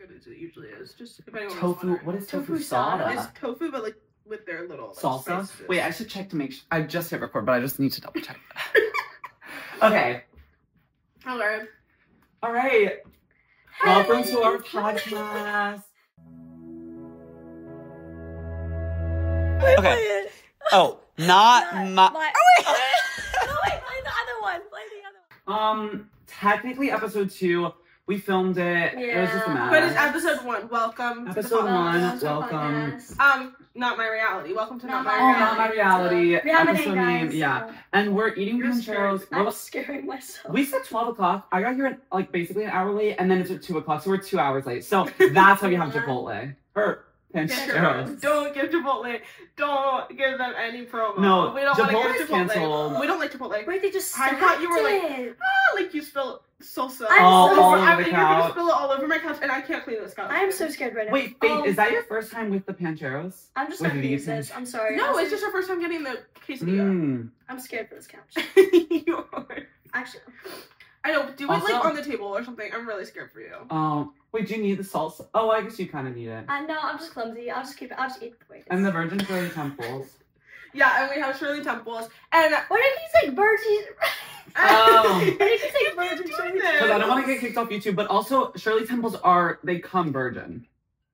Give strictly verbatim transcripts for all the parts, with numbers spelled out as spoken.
good as it usually is. Just if anyone Tofu. What is tofu, tofu sada? It's tofu, but like with their little like, salsa. spices. Wait, I should check to make sure. I just hit record, but I just need to double check. Okay. Okay. All right. Hey. Welcome to our podcast. Okay. Oh, not, not my. my... Oh wait. No wait, play the other one. Play the other one. Um, technically, episode two. We filmed it. Yeah. It was just a mess. But it's episode one. Welcome. Episode to the one. podcast. Welcome. Podcast. Um, not my reality. Welcome to not, Not my Oh, reality. not my reality. We have a Episode name, name. guys, Yeah. so. And we're eating You're pancheros. scared. I'm We're- scaring myself. We said twelve o'clock. I got here at like basically an hour late, and then it's at two o'clock, so we're two hours late. So that's why we have Chipotle or pancheros. Don't give Chipotle. Don't give them any promo. No, we don't want to Chipotle's give Chipotle. canceled. We don't like Chipotle. Wait, they just I thought you were like, it. ah, like you spilled salsa I'm all, so all sorry. over I the mean, you're gonna couch. spill it all over my couch, and I can't clean this couch. I'm so scared right now. Wait, Faith, Oh, is that your first time with the pancheros? I'm just with not these used this. I'm sorry. No, I'm it's just our first time getting the quesadilla. Mm. I'm scared for this couch. You are. Actually, I know. Do it Also- like on the table or something. I'm really scared for you. Oh, wait, do you need the salsa? Oh, I guess you kind of need it. I know. I'm just clumsy. I'll just keep it. I'll just eat it the way it is. And the Virgin Shirley Temples. Yeah, and we have Shirley Temples, and What did he say? Virgin. Oh. What did he say? You keep Virgin. doing Shirley this. Because I don't want to get kicked off YouTube, but also Shirley Temples are, they come virgin.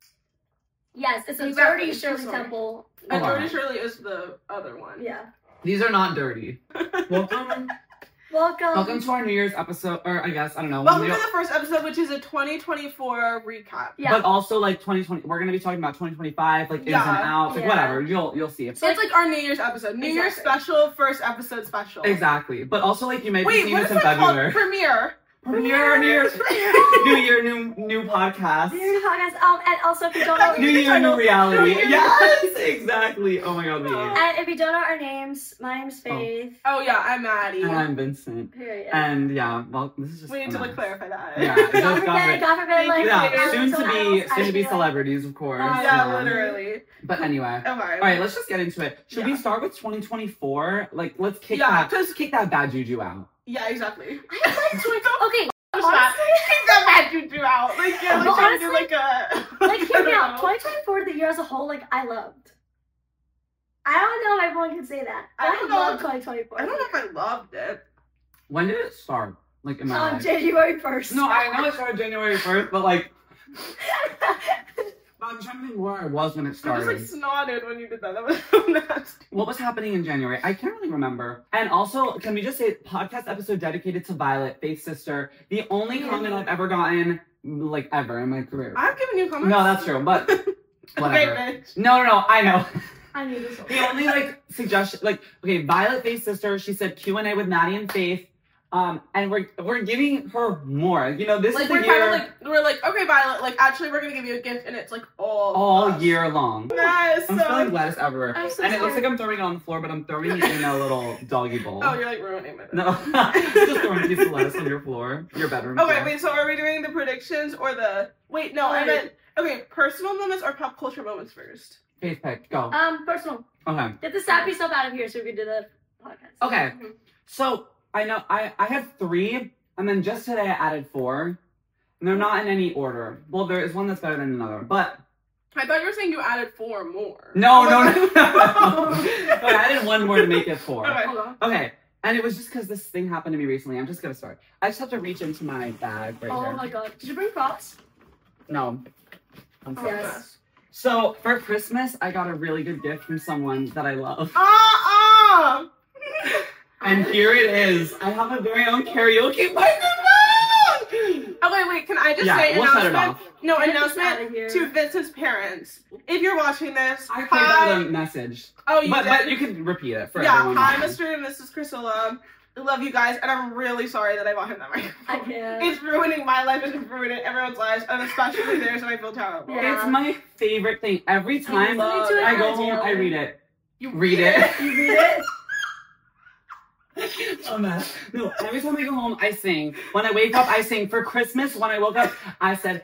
Yes, it's a Exactly. dirty Shirley Sorry. Temple. and Hold on. Jordy Shirley is the other one. Yeah. These are not dirty. Welcome. Welcome. Welcome to our New Year's episode, or I guess, I don't know. Welcome when to we- the first episode, which is a twenty twenty-four recap. Yeah. But also like twenty twenty, we're gonna be talking about twenty twenty-five, like ins Yeah. and outs, like Yeah. whatever. You'll you'll see. So it's like our New Year's episode, New Year's Exactly. special, first episode special. Exactly. But also like you may be Wait, seeing what this is in that February. called? Premiere. Premiere, New Year's, New Year, new new podcast. New podcast. Um, and also if you don't know, New Year, new reality. New Year. Yes, exactly. Oh my god, me. and if you don't know our names, my name's Faith. Oh yeah, I'm Maddie. And I'm Vincent. Period. And yeah, well, this is just. we need a to like mess. clarify that. Yeah, God just forbid, got God forbid, like, Yeah, Yeah, soon to someone be else soon to be actually, like- celebrities, of course. Oh, yeah, um, literally. But anyway. Okay. All right, let's just get into it. Should we Yeah. start with twenty twenty-four? Like, let's kick Yeah, that, 'cause- kick that bad juju out. Yeah, exactly. I have like twenty. Okay, Push that. Kick that bad juju out. Like yeah, like Well, trying to do honestly, like a. like hear me I out. don't know. twenty twenty-four, the year as a whole, like I loved. I don't know if everyone can say that. I I, don't know. love twenty twenty-four. I don't know if I loved it. When did it start? Like in my On life? January first. No, I know it started January first, but like, but I'm trying to think where I was when it I just started. like snotted when you did that. That was so nasty. What was happening in January? I can't really remember. And also, can we just say, podcast episode dedicated to Violet, Faith's sister. The only Yeah. comment I've ever gotten, like ever in my career. I've given you comments. No, that's true, but whatever. Okay, bitch. No, no, no, I know. I knew this. The only like suggestion, like, okay, Violet, Faith's sister, she said Q and A with Maddie and Faith. Um, and we're we're giving her more. You know, this Like is the we're year kind of like we're like okay, Violet. Like actually, we're gonna give you a gift, and it's like all all us. year long. Yes. I'm so- spilling lettuce everywhere. I'm so And it looks sorry. like I'm throwing it on the floor, but I'm throwing it in a little doggy bowl. Oh, you're like ruining it. No, just throwing a piece of lettuce on your floor, your bedroom. Okay, floor. wait. So are we doing the predictions or the? Wait, no. I Wait. meant okay. Personal moments or pop culture moments first. Faith pick, go. Um, personal. Okay. Get the sappy stuff out of here so we can do the podcast. Okay. Mhm. So I know I I had three, and then just today I added four, and they're not in any order. Well, there is one that's better than another, but I thought you were saying you added four more. no, I no, was no, like- no. But I added one more to make it four. Okay. Hold on. Okay. And it was just because this thing happened to me recently. I'm just gonna start. I just have to reach into my bag right Oh here. my god. Did you bring props? No. I'm Oh, sorry. Yes. So for Christmas, I got a really good gift from someone that I love. Ah ah. And here it is. I have a very own karaoke microphone. Okay, wait. Can I just Yeah, say we'll set it announcement? off. No Get this outta announcement here. to Vincent's parents. If you're watching this, I played hi. them the message. Oh, you But, did. but you can repeat it for yeah, everyone. hi, listening. Mister and Missus Priscilla. I love you guys, and I'm really sorry that I bought him that I microphone. can't. It's ruining my life and it's ruining everyone's lives, and especially theirs, and I feel terrible. Yeah. It's my favorite thing. Every time love Listen to it I on go the home, tail. I read it. You Read it. You read it? a mess. No, every time I go home, I sing. When I wake up, I sing. For Christmas, when I woke up, I said,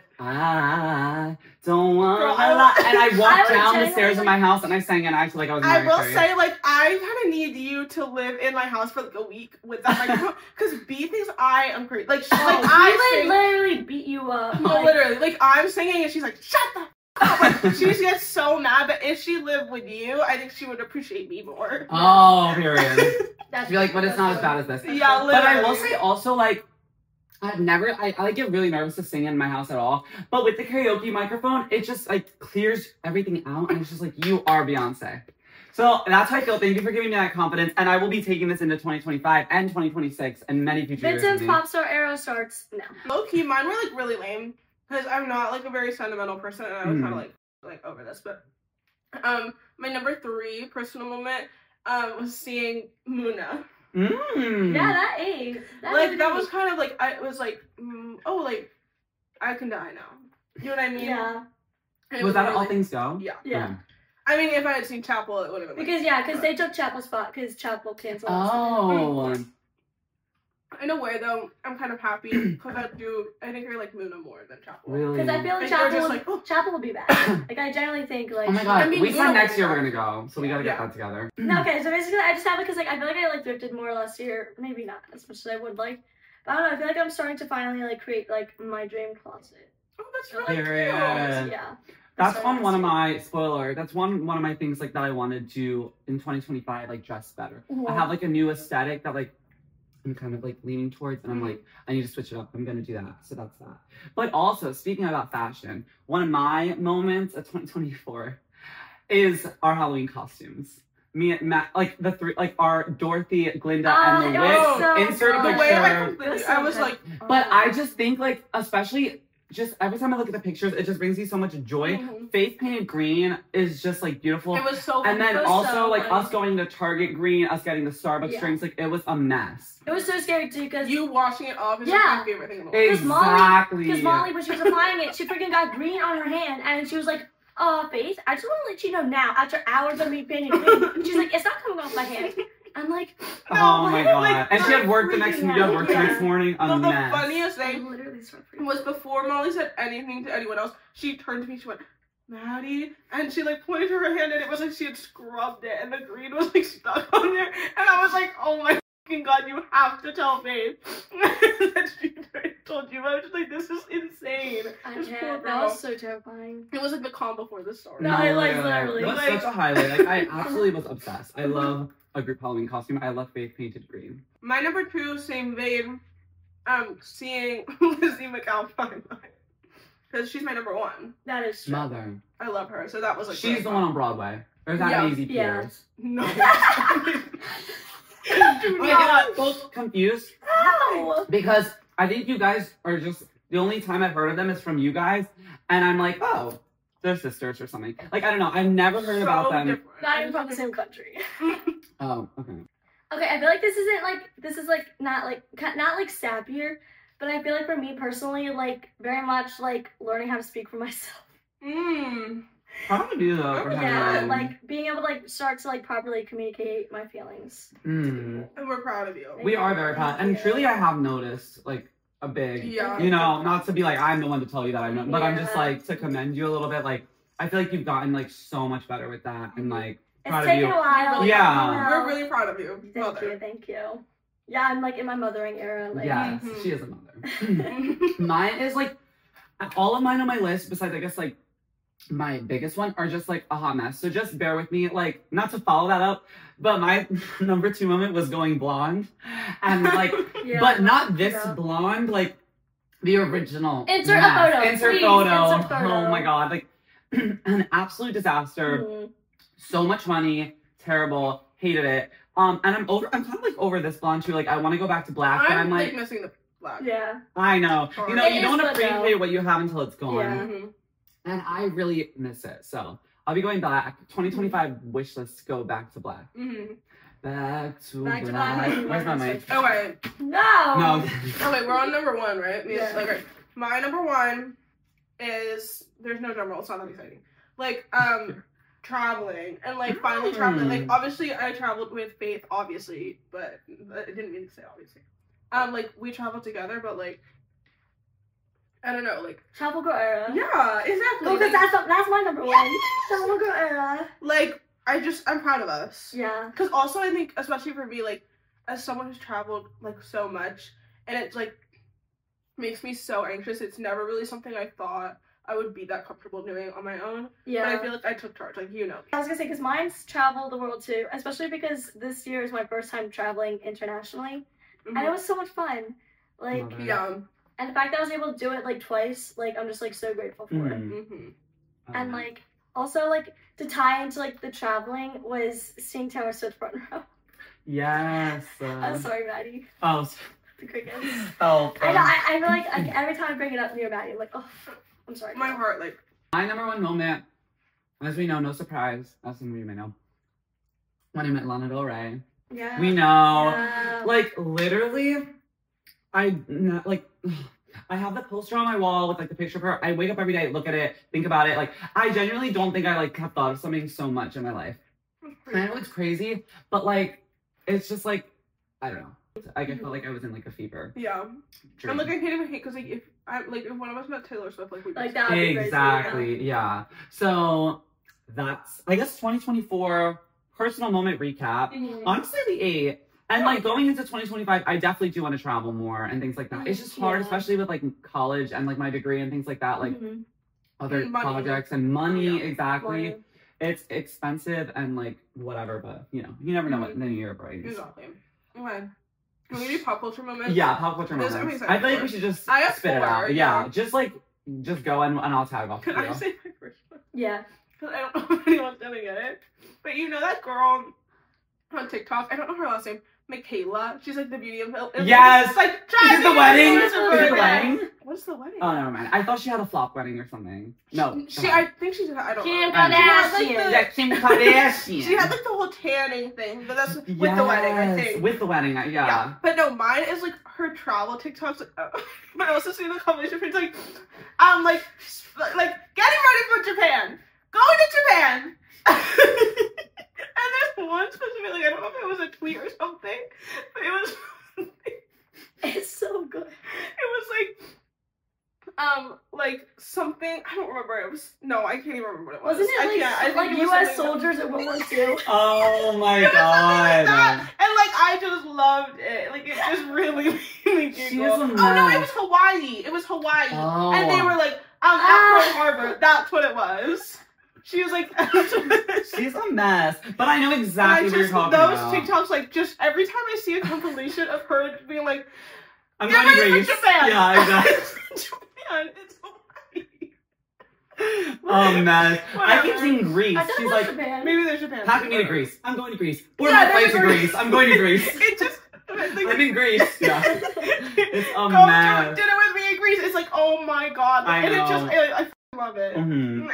I don't want Girl, a I- lot. And I I walked would down the genuinely- stairs of my house and I sang and I acted like I was I Mariah will Carey. say, like, I kind of need you to live in my house for like a week with that microphone, because B thinks I am crazy. Like, she, like Oh, I he sing, would literally beat you up. no, Like, literally, like I'm singing and she's like, shut the f- up. Like, she just gets so mad. But if she lived with you, I think she would appreciate me more. Oh, period. that's I feel like, but it's not as bad as this. Yeah, But I will literally. say also, like, I've never, I, I like get really nervous to sing in my house at all. But with the karaoke microphone, it just like clears everything out. And it's just like, you are Beyonce. So that's how I feel. Thank you for giving me that confidence. And I will be taking this into twenty twenty-five and twenty twenty-six and many future years. Vincent's with me. pop star era starts now. Low key, mine were like really lame because I'm not like a very sentimental person, and I was Mm. kind of like like over this. But um, my number three personal moment um was seeing Muna. Mm. Yeah, that age. That Like age. that was kind of like I it was like mm, oh like I can die now. You know what I mean? Yeah. And it Was that at really- All Things Go? Yeah. Yeah. I mean, if I had seen Chapel, it would have been like, Because yeah, because they took Chapel's spot because Chapel canceled. Oh. in a way though, I'm kind of happy because I do. I think I like Muna more than Chapel. Really? Because I feel like Like, they're Chapel, just will, like, oh. Chapel will be back. Like I generally think like. Oh my god, I mean, we you said know- next year we're gonna go, so we gotta get Yeah. that together. No, okay, so basically I just have it because like I feel like I like thrifted more last year. Maybe not as much as I would like. But I don't know. I feel like I'm starting to finally like create like my dream closet. Oh, that's Really really Period. cute. Yeah. That's Sorry, on one of last my spoiler. That's one one of my things like that I wanted to in twenty twenty-five like dress better. Mhm. I have like a new aesthetic that like I'm kind of like leaning towards, and I'm Mhm. like I need to switch it up. I'm gonna do that. So that's that. But also speaking about fashion, one of my moments of twenty twenty-four is our Halloween costumes. Me and Matt, like the three, like our Dorothy, Glinda, Oh, and the it witch. was so Insert a good. The way I picture. completely, It was so I was good. like, But oh. I just think like, especially just every time I look at the pictures, it just brings me so much joy. Mhm. Faith painted green is just like beautiful. It was so. And then It was also so like fun. us going to Target green, us getting the Starbucks Yeah. drinks, like it was a mess. It was so scary too because you washing it off is Yeah. like my favorite thing in the world. Because Molly- Exactly. because Molly when she was applying it, she freaking got green on her hand and she was like, "Uh, Faith, I just want to let you know now. After hours of me painting green, she's like, it's not coming off my hand." I'm like, Oh no, my what? god. Like, and she had work the freaking next you out. had work the Yeah. next morning. A But the mess. funniest I thing literally started freaking. was before Molly said anything to anyone else, she turned to me, she went, Maddie, and she like pointed to her hand, and it was like she had scrubbed it, and the green was like stuck on there, and I was like, oh my fucking god, you have to tell Faith that she told you. I was just like, this is insane. I This can't. poor That girl. was so terrifying. It was like the calm before the storm. No, I like literally, It was like- such a highlight. Like I absolutely was obsessed. I love a group Halloween costume. I love Faith painted green. My number two, same vein, um, seeing Lizzie McAlpine. Because she's my number one. That is true. Mother. I love her, so that was like She's really the fun. one on Broadway. Or is that Yeah. Maisie Yeah. Peters? No. Do I not. get both confused Ow! because I think you guys are just the only time I've heard of them is from you guys, and I'm like, oh, they're sisters or something. Like I don't know. I've never heard about So them. different. Not even from the same country. Oh, okay. Okay, I feel like this isn't like this is like not like ki- not like sappier, but I feel like for me personally, like very much like learning how to speak for myself. Mm. Probably do though. for Yeah, Halloween. like being able to like start to like properly communicate my feelings. Mm. And we're proud of you. We are very proud, and truly, I have noticed like a big, Yeah. you know, not to be like I'm the one to tell you that I know, but I'm just Yeah. like to commend you a little bit. Like I feel like you've gotten like so much better with that, and like It's proud of taken you. a while. Yeah. you know. We're really proud of you, Thank mother. you, thank you. Yeah, I'm like in my mothering era. Like, Yes, Mhm. she is a mother. Mine is like all of mine on my list, besides I guess like my biggest one, are just like a hot mess. So just bear with me, like not to follow that up, but my number two moment was going blonde, and like, yeah. but not this Yeah. blonde, like the original. Insert a mess. photo, Insert please, photo. insert photo. Oh my god, like an absolute disaster. Mhm. So much money, terrible, hated it. Um, and I'm over. I'm kind of like over this blonde too. Like I want to go back to black, but I'm I'm like like. missing the black. Yeah. I know. You know, It you is don't good, appreciate though. what you have until it's gone. Yeah. Mhm. And I really miss it. So I'll be going back. twenty twenty-five wish list, go back to black. Mhm. Back to Back to black. black. Where's my mic? Oh wait. No. No. Okay, we're on number one, right? Me- Yeah. Okay. My number one is there's no drum roll. It's not that exciting. Like um, traveling and like finally traveling. Like Mm. obviously I traveled with Faith, obviously, but I didn't mean to say obviously. Um, like we traveled together, but like I don't know, like Travel girl era. yeah, exactly. Oh, because Like, that's that's my number one. Travel girl era. like I just I'm proud of us. Yeah. Because also I think especially for me, like as someone who's traveled like so much, and it's like makes me so anxious. It's never really something I thought I would be that comfortable doing on my own. Yeah. But I feel like I took charge, like you know. I was gonna say because mine's travel the world too, especially because this year is my first time traveling internationally, and it was so much fun. Like, Love it. Yeah. and the fact that I was able to do it like twice, like I'm just like so grateful for it. Mhm. Mm-hmm. And like also like to tie into like the traveling was seeing Taylor Swift front row. Yes. I'm Uh, sorry, Maddie. oh. s- The crickets. Oh. I know. um, I, I feel like, like every time I bring it up near Maddie, I'm like, oh, I'm sorry. My girl. heart, like My number one moment, as we know, no surprise, as some of you may know, when I met Lana Del Rey. Yeah. We know. Yeah. Like, literally, I, n- like, I have the poster on my wall with, like, the picture of her. I wake up every day, look at it, think about it. Like, I genuinely don't think I, like, have thought of something so much in my life. I know it's crazy, but, like, it's just, like, I don't know. Like, I felt like I was in, like, a fever yeah. dream. And like I can't even hate because like if I like if one of us met Taylor Swift, like we Like that would be crazy, Exactly, yeah. So, that's, I guess, twenty twenty-four personal moment recap. Mhm. Honestly, the eight. And like going into twenty twenty-five, I definitely do want to travel more and things like that. It's just hard, Yeah. especially with like college and like my degree and things like that, like Mhm. other And money. projects and money. Yeah. Exactly. Money. It's expensive and like whatever, but you know, you never know what the new year brings. Exactly. Okay. Can we do pop culture moments? Yeah, pop culture There's moments. always I feel like four. we should just I have spit it four, out. Yeah, yeah. just like just go and, and I'll tag off. Can you. I say my first one? Yeah. Because I don't know if anyone's gonna get it. But you know that girl on TikTok? I don't know her last name. Michaela. She's like the beauty of it. Yes! It's like Is try it the me, wedding? it's Is a it the birthday. wedding? What's the wedding? Oh, never mind. I thought she had a flop wedding or something. No. She, come I on. think she's. I don't Kim know. I know. She had, like, Kardashian. the- Yeah, Kim Kardashian. She had like the whole tanning thing, but that's with the wedding, I Yes, think. With the wedding, uh, yeah. Yeah. But no, mine is like her travel TikToks. Like, uh, but I also see the compilation. It's like, um, like, like getting ready for Japan, going to Japan. And there's one specific, like I don't know if it was a tweet or something, but it was, it It's so good. was like, um, like something I don't remember. It was no, I can't even remember what it was. Wasn't it I like, can't. I think like it was U S something that- soldiers in World War Two? Oh my It was something like god. that. And like I just loved it. Like it just really made me giggle. She is a Oh no, it mess. was Hawaii. It was Hawaii. Oh. And they were like, um, at Ah. Pearl Harbor. That's what it was. She was like, She's a mess. But I know And I exactly what you're just, talking those about. TikToks, like, just every time I see a compilation of her being like, I'm get going to ready Greece. for Japan. Yeah, exactly. Japan, it's Hawaii. Oh man. I keep Whatever. seeing Greece. I thought She's it was like, Japan. Maybe there's Japan. packing me to Greece. I'm going to Greece. Board Yeah, my flight there's to Greece. Greece. I'm going to Greece. It just, like, I'm in Greece. Yeah. It's a Go mess. to dinner with me in Greece. It's like, oh my god. I and know. it just, I, I f- love it. Mhm.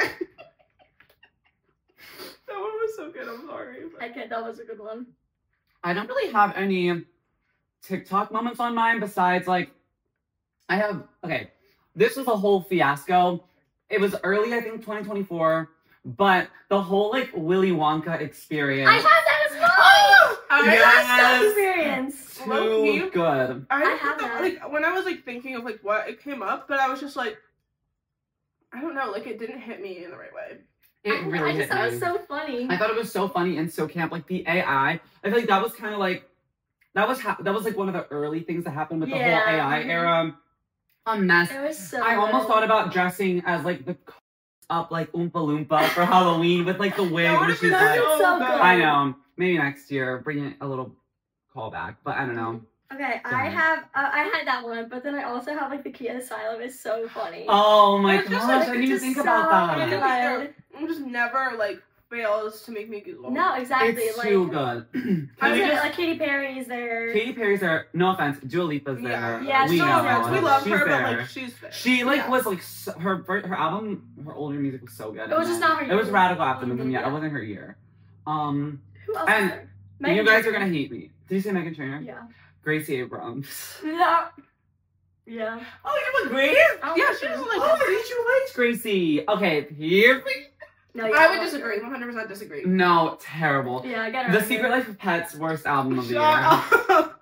That one was so good. I'm sorry. I can't. That was a good one. I don't really have any TikTok moments on mine besides like I have okay. This was a whole fiasco. It was early, I think, twenty twenty-four, but the whole like Willy Wonka experience. I had that as well. I, Yes. That experience. too Low-key. good. I, I didn't have think that. Like when I was like thinking of like what it came up, but I was just like, I don't know, like it didn't hit me in the right way. It really I hit just thought it me. was so funny. I thought it was so funny and so camp. Like the A I, I feel like that was kind of like that was ha- that was like one of the early things that happened with the Yeah. whole A I era. A mess. It was so. I almost good. thought about dressing as like the up like Oompa Loompa for Halloween with like the wig That and would've she's been like, so so good. good. I know, maybe next year bring it a little callback, but I don't know. Okay, Go I ahead. have. Uh, I had that one, but then I also have like the Kia Asylum is so funny. Oh my It's gosh, just, I like, didn't it's even just think so about It, that. good. it just never like fails to make me giggle. No, exactly. It's like, too good. Can I was we gonna, just- like Katy Perry's there. Katy Perry's there. No offense, Dua Lipa's there. Yeah, Yeah, we she's know. there. we love she's her, there. but like she's there. She like Yeah. was like so, her her album, her older music was so good. It was just not her It was year. Radical Optimism. Yeah, Yeah. it wasn't her year. Um, Who else? And was there? Meghan you guys are Trainor. gonna hate me. Did you say Meghan Trainor? Yeah. Gracie Abrams. Yeah. Yeah. Oh, you were Grace? I don't Yeah, know she if was she- like. Oh, did you like Gracie? Okay, here we No, yeah, I would love disagree. her. one hundred percent disagree. No, terrible. Yeah, I get her. The on Secret here. Life of Pets, worst album of the Shut year. up.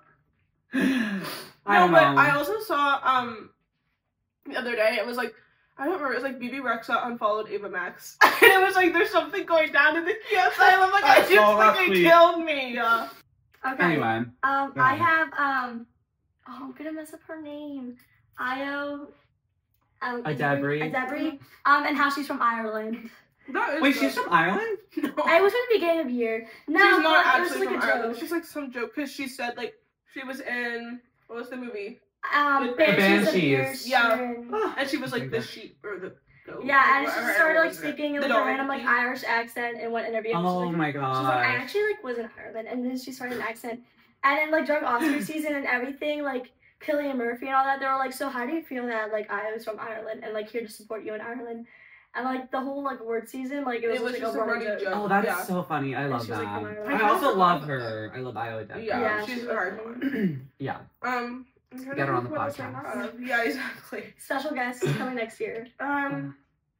I No, don't but know. I also saw um the other day. It was like I don't remember. It was like B B Rexa unfollowed Ava Max, and it was like there's something going down in the kiosk. I'm like, I I just saw that fucking tweet. killed me. Uh, Okay. Anyway. Um, I Yeah. have um. Oh, I'm gonna mess up her name. Io. Um, Adebri. Adebri. Um, and how she's from Ireland. that is Wait, good. she's from Ireland? No. It was at the beginning of the year. No, she's not but it was actually like from a Ireland. joke. It's just like some joke because she said like she was in what was the movie? Um, The Banshees of Banshees. Yeah. Inisherin. And she was like Okay. the sheep or the goat. Yeah, and she whatever, just started like whatever. speaking The with a dog. random like Irish accent in one interview. and she was Oh like, my She's like, I god. actually like was in Ireland, and then she started an accent, and then like during Oscar season and everything, like Cillian Murphy and all that, they were like, so how do you feel that like I was from Ireland and like here to support you in Ireland, and like the whole like award season, like it was, It was like just a a running running joke. joke. Oh, that's Yeah. so funny. I love she's, like, that. from Ireland. I I also never love thought her. I love Io Adebri. Yeah, Yeah, she's she's a hard really one. Yeah. Um, I'm trying Get to her on think the what else I podcast. have. Yeah, exactly. Special guest coming next year. Um.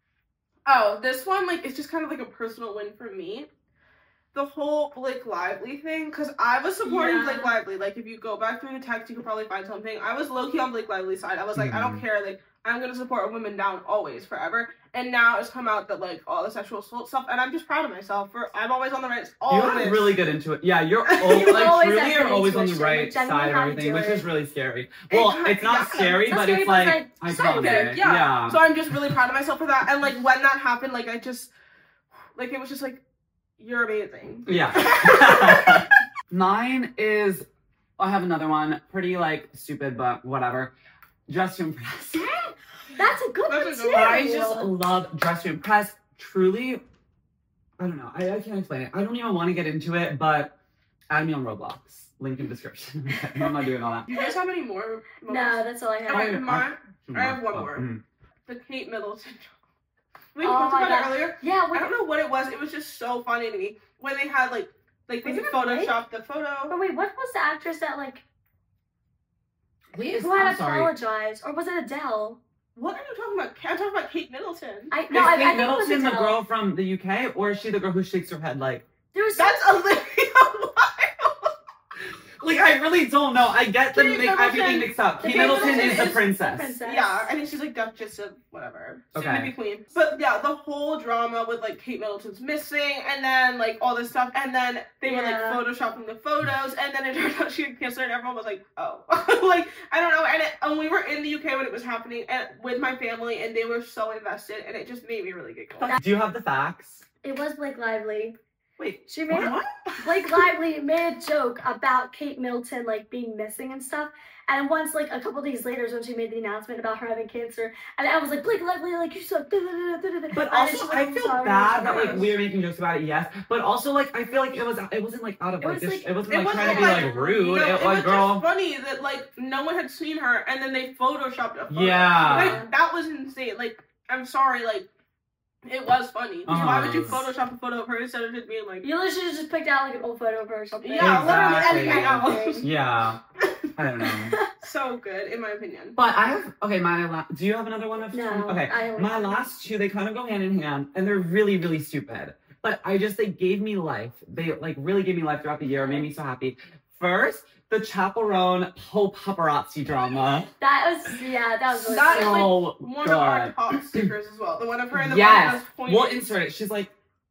Oh, this one like it's just kind of like a personal win for me. The whole Blake Lively thing, because I was supporting Yeah. Blake Lively. Like, if you go back through the text, you could probably find something. I was low key on Blake Lively's side. I was like, I don't Mhm. care. Like, I'm gonna support a woman down always, forever. And now it's come out that like all the sexual assault stuff, and I'm just proud of myself for I'm always on the right. You're Always. really good into it. Yeah, you're You al- like always truly have you're good always on the intuition, right like, genuinely side of how to everything, do which it. is really scary. Well, It's- it's not yeah. scary, It's not but scary, it's but like it's iconic. Good, yeah. yeah. So I'm just really proud of myself for that. And like when that happened, like I just like it was just like you're amazing. Yeah. Mine is, I have another one. Pretty like stupid, but whatever. Dress to Impress. That's a good That's one a too. good one. I just love Dress to Impress. Truly, I don't know. I, I can't explain it. I don't even want to get into it, but add me on Roblox. Link in description. No, I'm not doing all that. Do you guys have any more? No, moments? that's all I have. Okay, I- mine. I have one Oh, more. mm. The Kate Middleton. We Oh talked my about it God. earlier. Yeah, I what, don't know what it was. It was just so funny to me when they had like like they Was it a play? photoshopped the photo. but wait, what was the actress that like Please, who had I'm sorry. apologized, or was it Adele? What are you talking about? I'm talking about Kate Middleton. I Is no, I, I Kate think it was Middleton the Adele. girl from the U K, or is she the girl who shakes her head like? There was That's Olivia Wilde. Like, I really don't know. I get them Kate make everything Middleton- mixed up. The Kate Kate Middleton Middleton is the is princess. princess. Yeah, I think she's like Duchess of whatever. Soon Okay. to be queen. But yeah, the whole drama with like Kate Middleton's missing and then like all this stuff and then they were like Yeah. photoshopping the photos and then it turned out she had cancer and everyone was like, oh. Like, I don't know. And, it, and we were in the U K when it was happening and with my family and they were so invested and it just made me really giggle. Do you have the facts? It was Blake Lively. Wait, She made what? Blake Lively made a joke about Kate Middleton like being missing and stuff. And once like a couple days later is when she made the announcement about her having cancer. And I was like, Blake Lively, like you suck. But And then also, she's like, I "I'm feel sorry, bad I'm that sorry." like we were making jokes about it. Yes, but also like I feel like it was it wasn't like out of It like was, this. like- It wasn't It like wasn't trying to be like- like rude. No, it, it like was girl. just funny that like no one had seen her and then they photoshopped a photo. Yeah. Like that was insane. Like I'm sorry, like it was funny. Uh-huh. Why would you Photoshop a photo of her instead of just being like You literally should have just picked out like an old photo of her or something. Yeah, Exactly. literally anything else. Yeah, I don't know. So good, in my opinion. But I have okay. My la- do you have another one of? No, Okay, I only my have- last two they kind of go hand in hand, and they're really really stupid. But I just they gave me life. They like really gave me life throughout the year. Made me so happy. First, the Chaperone whole paparazzi drama. That was yeah, that was really That is, cool. like, So One of our good. top stickers as well. The one of her and the Yes. one that's pointing. We'll insert it. She's like,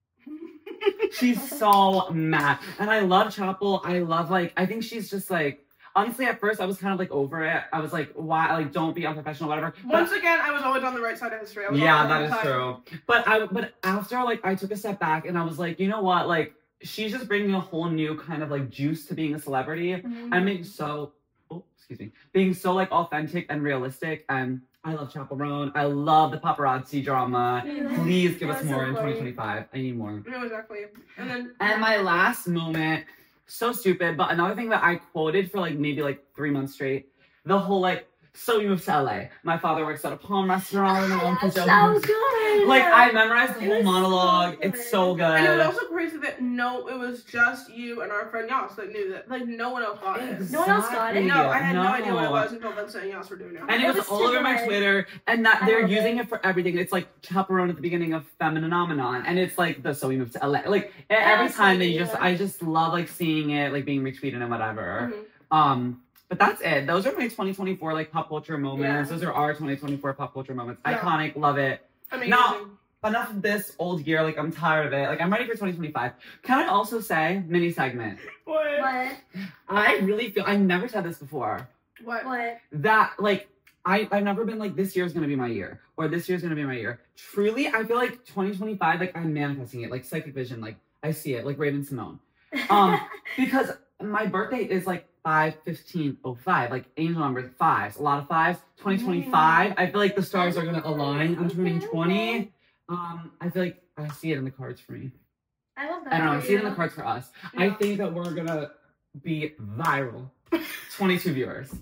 she's so mad. And I love Chapel. I love, like, I think she's just like, honestly, at first I was kind of like over it. I was like, why? Like, don't be unprofessional, whatever. But, Once again, I was always on the right side of history. I was yeah, always that on is the side. true. But I, but after, like, I took a step back and I was like, you know what? Like, she's just bringing a whole new kind of like juice to being a celebrity. Mhm. And being so, oh, excuse me, being so like authentic and realistic. And I love Chaperone. I love the paparazzi drama. Mhm. Please give That us was so more in funny. twenty twenty-five. I need more. No, exactly. And then And my last moment, so stupid, but another thing that I quoted for like maybe like three months straight, the whole like So we moved to L A. My father works at a Palm restaurant. And I'm That's so so good. Like, I memorized the It whole was so monologue. good. It's so good. And it was also crazy that no, it was just you and our friend Yas that knew that. Like, no one else got it. No one else got it? No, I had no, No. idea what it was until Vincent and Yas were doing it. And it, It was, was all over my so good. Twitter, and that I they're love using it. it. for everything. It's like chaperone at the beginning of Femininomenon, and it's like the so we moved to L A. Like every Yes, time they yeah. just, I just love like seeing it, like being retweeted and whatever. Mhm. Um, but that's it. Those are my twenty twenty-four like pop culture moments. Yeah. Those are our twenty twenty-four pop culture moments. Yeah. Iconic, love it. Amazing. Now- Enough of this old gear. Like I'm tired of it. Like I'm ready for twenty twenty-five. Can I also say mini segment? What? What? I really feel I've never said this before. What? What? That like I, I've never been like this year's gonna be my year or this year's gonna be my year. Truly, I feel like twenty twenty-five, like I'm manifesting it, like psychic vision, like I see it, like Raven Simone. Um, because my birthday is like five fifteen oh five, like angel numbers, fives, a lot of fives. twenty twenty-five, I feel like the stars are gonna align. I'm turning Okay, twenty. okay. Um, I feel like I see it in the cards for me. I love that. I don't know, I for see it in you. the cards for us. I Yeah. think that we're gonna be viral. twenty-two viewers.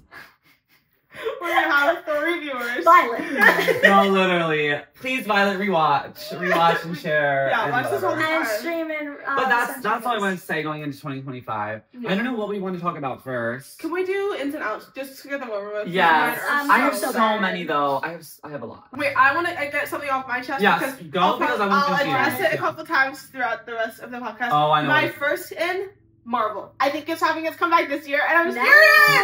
We're gonna have three viewers. Violet. No, literally. Please, Violet, rewatch, rewatch, and share. Yeah, and watch this whatever. whole And time. streaming. Uh, But that's Central that's all I Coast. want to say going into twenty twenty-five. Yeah. I don't know what we want to talk about first. Can we do ins and outs just to get them over with? Yes, Mine are Um, I have so so bad. many though. I have I have a lot. Wait, I want to get something off my chest Yes, because go, I'll, because I I'll want to address confuse. it a couple times throughout the rest of the podcast. Oh, I know. My first in Marvel. I think it's having its comeback this year, and I'm No, serious.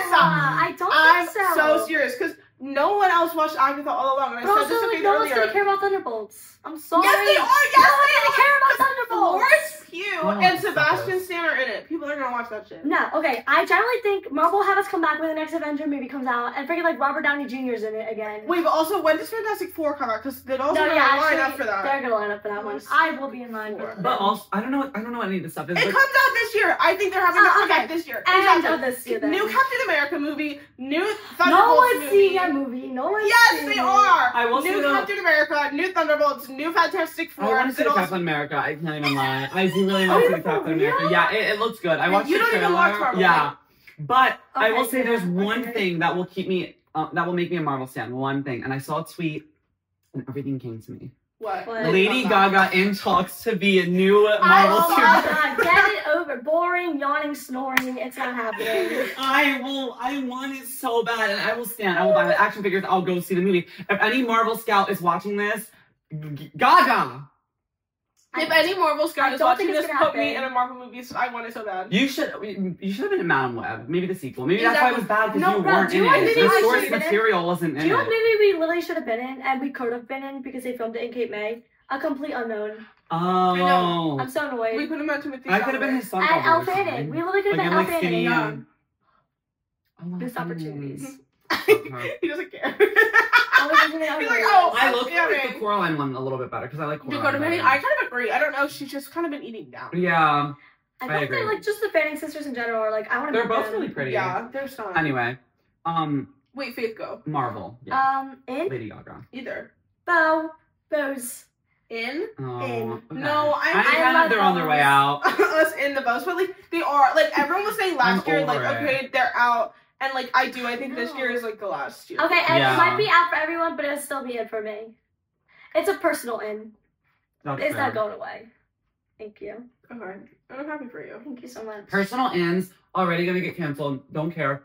I don't I'm think so so. serious because no one else watched Agatha all along, and I But said also, this to like, Faith no one's earlier. gonna care about Thunderbolts. I'm sorry. Yes, they are. Yes, No they one's gonna care about are. Thunderbolts. Florence Pugh Oh, and stop Sebastian it. Stan are in it. People are gonna watch that shit. No, okay. I generally think Marvel will have us come back when the next Avenger movie comes out, and freaking like Robert Downey Junior's in it again. Wait, but also when does Fantastic Four come out? Because they'd also no, gonna yeah, line actually, up for that. they're gonna line up for that one. I will be in line for Four. that. But also, I don't know. I don't know what any of this stuff is. It but- comes out this year. I think they're having Oh, a comeback okay. this year. End Exactly. of this year, then. New Captain America movie, new No Thunderbolts one's movie. seeing that movie. No one's Yes, seeing they it. are. I will say new though- Captain America, new Thunderbolts, new Fantastic I Four. want to see Then the also- Captain America. I can't even lie. I do really want to see the Oh, Captain yeah? America. Yeah, it, it looks good. I watched You the don't even trailer. watch Marvel, Yeah, right? but I will Okay, say there's yeah, one okay. thing that will keep me. Uh, that will make me a Marvel stan. One thing, and I saw a tweet, and everything came to me. What? What? Lady Gaga in talks to be a new Marvel Oh my superhero. god, get it over. Boring, yawning, snoring. It's not happening. I will. I want it so bad, and I will stand. I will buy the action figures. I'll go see the movie. If any Marvel Scout is watching this, G- Gaga, If any Marvel I Scout is don't watching think it's this, gonna put me in happen. a Marvel movie. So I want it so bad. you should. You should have been in Madam Web. Maybe the sequel. Maybe that's why it was bad because No, you bro, weren't do in you know it. what The movie we source should've been in? material wasn't in Do you know what it. movie we literally should have been in, and we could have been in because they filmed it in Cape May? A Complete Unknown. Oh, I'm so annoyed. We put him out Timothy. I could have been his son. And probably, Elle or Fanning. something. We literally could Like have in been like Elle skinny. Fanning. Yeah. um, oh, Missed that's opportunities. he doesn't care. I was thinking that He's was like, hilarious. oh, I look yeah, like man. the Coraline one a little bit better because I like Dakota Coraline. Fanning, better. I kind of agree. I don't know. She's just kind of been eating down. Yeah, I I think agree. they're like just the Fanning sisters in general are like I want to. they're both really pretty. Yeah, there's not. Anyway, um, Wait, Faith, go. Marvel. Yeah, Um, in Lady Gaga. Either. Bo, Bose. In? Oh, In. okay. No, I- I, I kind love of they're on their way those. out. Us in the bus, but like they are like everyone was saying last I'm year, over like it. okay, they're out, and like I do, I think this No. year is like the last year. Okay, and Yeah. it might be out for everyone, but it'll still be in for me. It's a personal in. That's It's fair. not going away. Thank you. Okay, I'm happy for you. Thank you so much. Personal ends already gonna get canceled. Don't care.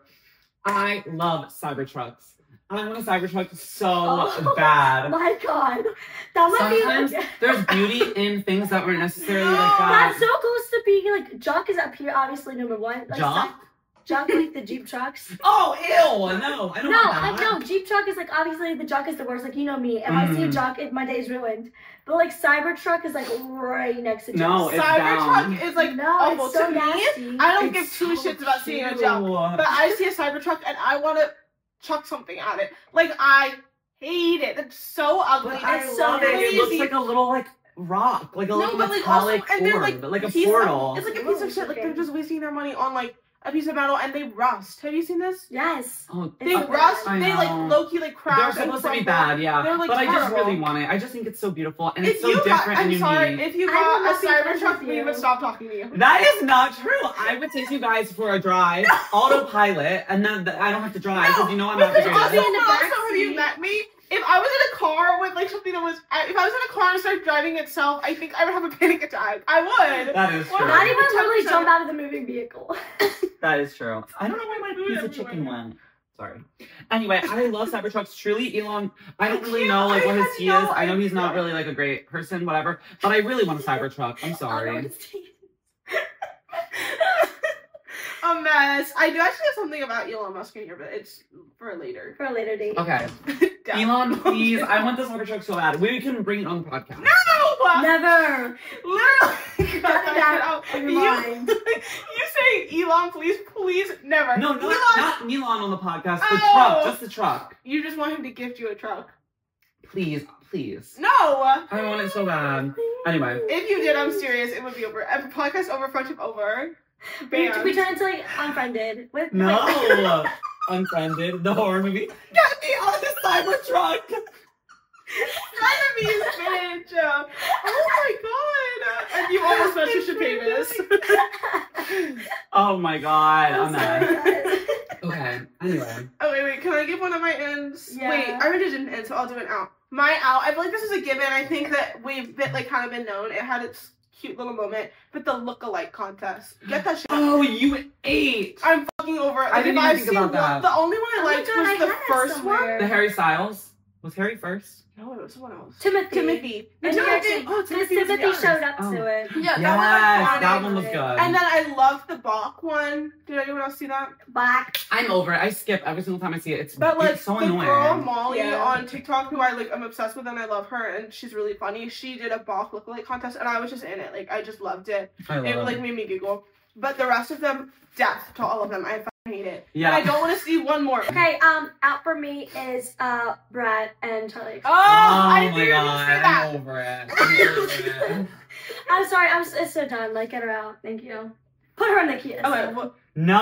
I love Cybertrucks. I want a Cybertruck so Oh. bad. My God, that might Sometimes be. Like, there's beauty in things that weren't necessarily like that. that's so close to being like junk is up here, obviously number one. Like, Junk? Junk, like the Jeep trucks. Oh, ew! No, I don't No, want like that. no, Jeep truck is like obviously the junk is the worst. Like you know me, if I see a Mm. junk, it, my day is ruined. But like Cybertruck is like right next to No, junk. it's down. Cybertruck is like no, awful it's so to me. nasty. I don't It's give two so shits about seeing a cute. jump, but I see a Cybertruck and I want to chuck something at it. Like I hate it. It's so ugly. But I It's love so it. It looks crazy. like a little like rock, like a No, little but, like, also- metallic and they're, orb, like, like a piece of- portal. It's like a piece of shit. Like they're Okay. just wasting their money on like a piece of metal and they rust. Have you seen this? Yes. Oh, They It's so rust. I They like know. low key like they're crack. and supposed to be crumble. bad, yeah. They're, like, but I just terrible. really want it. I just think it's so beautiful and it's If so you got, different I'm and sorry, unique. if you I got will a not be friends Cybertruck, with we you. would stop talking to you. That is not true. I would take you guys for a drive, autopilot, and then the, I don't have to drive because you know I'm not the Because also, greatest. in the also, back have you seat. met me? If I was in a car with like something that was, if I was in a car and started driving itself, I think I would have a panic attack. I would. That is true. Not even literally ten percent. jump out of the moving vehicle. That is true. I don't know where my piece of chicken went. Sorry. Anyway, I love Cybertrucks. Truly, Elon, I don't really know like what his I he had is. no I know he's not idea. really like a great person, whatever. But I really want a Cybertruck. I'm I don't know sorry. what it's taking. A mess. I do actually have something about Elon Musk in here, but it's for later. For a later date. Okay. Down. Elon, please. I want this Cybertruck so bad. We can bring it on the podcast. No! Never. Literally. Cut it out of your You, mind. you say Elon, please, please, never. No, not, Elon, not Elon on the podcast. The Oh. truck. Just the truck. you just want him to gift you a truck. Please. Please. No! I want it so bad. Anyway. If you did, I'm serious, it would be over. If podcast over, friendship over. We, Banned. we turn into like unfriended. With, No. Like, Unfriended. The horror movie. Get me on the Cybertruck. Enemies, bitch! Uh, oh my god! And you almost met Trisha Paytas. Oh my god. I'm I'm sorry, mad. guys. Okay. Anyway. Oh, wait, wait, can I give one of my ends? Yeah. Wait, I already did an end, so I'll do an out. My out, I feel like this is a given. I think that we've been, like, kind of been known. It had its cute little moment, but the look-alike contest. Get that shit. Oh, you ate. I'm fucking over it. I didn't if even I've think seen about that. one- the only one I Oh my liked God, I was the had that first somewhere. The Harry Styles. Was Harry first? one. No, it was someone else. Timothy. Timothy. And Timothy. Timothy. Oh, Because Timothy, was Timothy yours. showed up Oh. to it. Yeah, Yes, that one was that iconic. one was good. And then I loved the Bach one. Did anyone else see that? Black. I'm over it. I skip every single time I see it. It's, But like it's so the annoying. girl Molly Yeah. on TikTok, who I like, I'm obsessed with, and I love her, and she's really funny. She did a Bach lookalike contest, and I was just in it. Like I just loved it. I love It like made me giggle. But the rest of them, death to all of them. I fucking hate it. Yeah. And I don't want to see one more. Okay, um, out for me is uh Brad and Charlie. Oh, Oh I my knew you were god. gonna say that. I'm over it. I'm over it. I'm sorry, I'm s- it's so done. Like, get her out. Thank you. Put her in the key. Okay, well,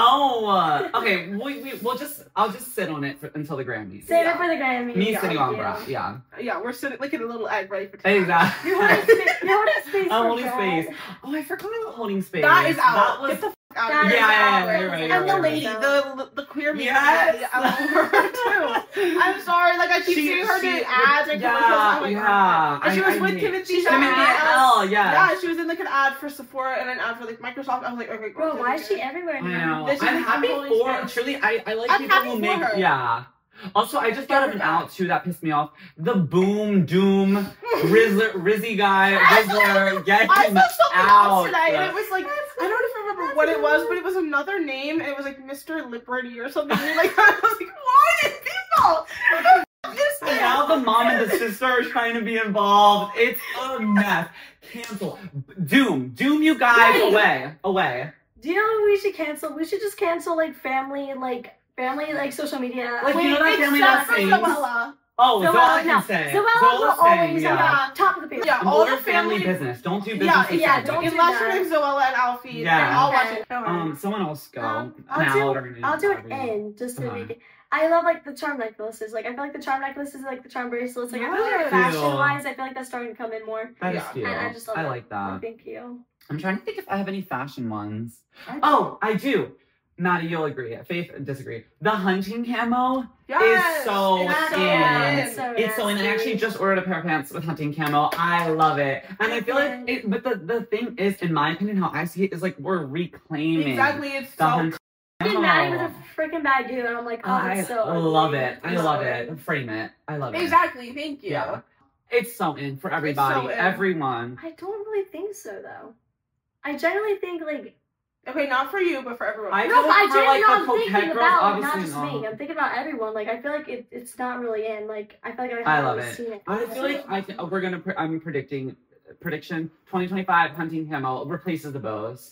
No. Okay, we, we, we'll just, I'll just sit on it for, until the Grammys. Save Yeah. it for the Grammy. Me Yeah, sitting on thank Brad. you. Yeah. yeah, we're sitting like in a little egg ready for tonight. Exactly. You're holding space. You're holding space. I'm for holding Brad. space. Oh, I forgot about holding space. That is out. That was Get the fuck out That of is here. Yeah, yeah, out. yeah, you're right, And you're the right, lady, you're the the queer lady, Yes. I love her too. I'm sorry, like I keep She- seeing her she- doing ads and yeah, commercials. I'm like, yeah. and she I- was I with hate- Timothy She's Chalamet. Timothy L. Yeah. Yeah, she was in like an ad for Sephora and an ad for like Microsoft. I was like, okay, Bro, girl, why is she good. everywhere I now? know. This is I'm happy Holy for Spirit. truly. I, I like I'm people happy who for make her. yeah. Also, I just got Get an her out too that pissed me off. The Boom Doom Rizzler Rizzy guy Rizzler get I him saw something out. else today, and it was like I don't even remember what it was, but it was another name, and it was like Mister Liberty or something. And like I was like, why is people? What the f- is And this? now the mom and the sister are trying to be involved. It's a mess. Cancel. Doom. Doom you guys Wait. away. Away. Do you know what we should cancel? We should just cancel like family, like family, like social media. Like, you know that Wait, family except that for sings? Zoella. Oh, Zoella, Zoella can no. say. Zoella Zoella's will saying, always yeah. yeah. top of the page. Yeah, More all the family, family business. Don't do business Yeah, with yeah, family. don't do Unless that. your name's Zoella and Alfie, Yeah. then I'll watch Okay. it. Um, someone else go. Um, An I'll out do, or an I'll do it whatever you- in just to Uh-huh. make it. I love like the charm necklaces. Like I feel like the charm necklaces, like the charm bracelets. Like I feel like Yes. fashion wise, I feel like that's starting to come in more. That is Yeah. cute. And I just love I it. like that. Thank you. I'm trying to think if I have any fashion ones. I Oh, I do. Maddie, you'll agree. Faith, disagree. The hunting camo Yes, is so it's so in. in. So It's so in. I nasty. actually just ordered a pair of pants with hunting camo. I love it. And I feel like it, but the, the thing is, in my opinion, how I see it is like we're reclaiming Exactly, it's the so. hunting Fucking Maddie with camo. a freaking bad dude, and I'm like, oh, I that's so ugly. love it. I It's love so it. in. Frame it. I love it. Exactly, thank you. Yeah. It's so in for everybody. so in. Everyone. I don't really think so though. I generally think like Okay, not for you, but for everyone. I no, feel but like I for, generally like, know the I'm coquette thinking girls, about like, not obviously just me. not. I'm thinking about everyone. Like I feel like it, it's not really in. Like I feel like I I haven't love really it. seen it. I feel like I can, we're gonna. Pre- I'm predicting prediction twenty twenty-five hunting camo replaces the bows.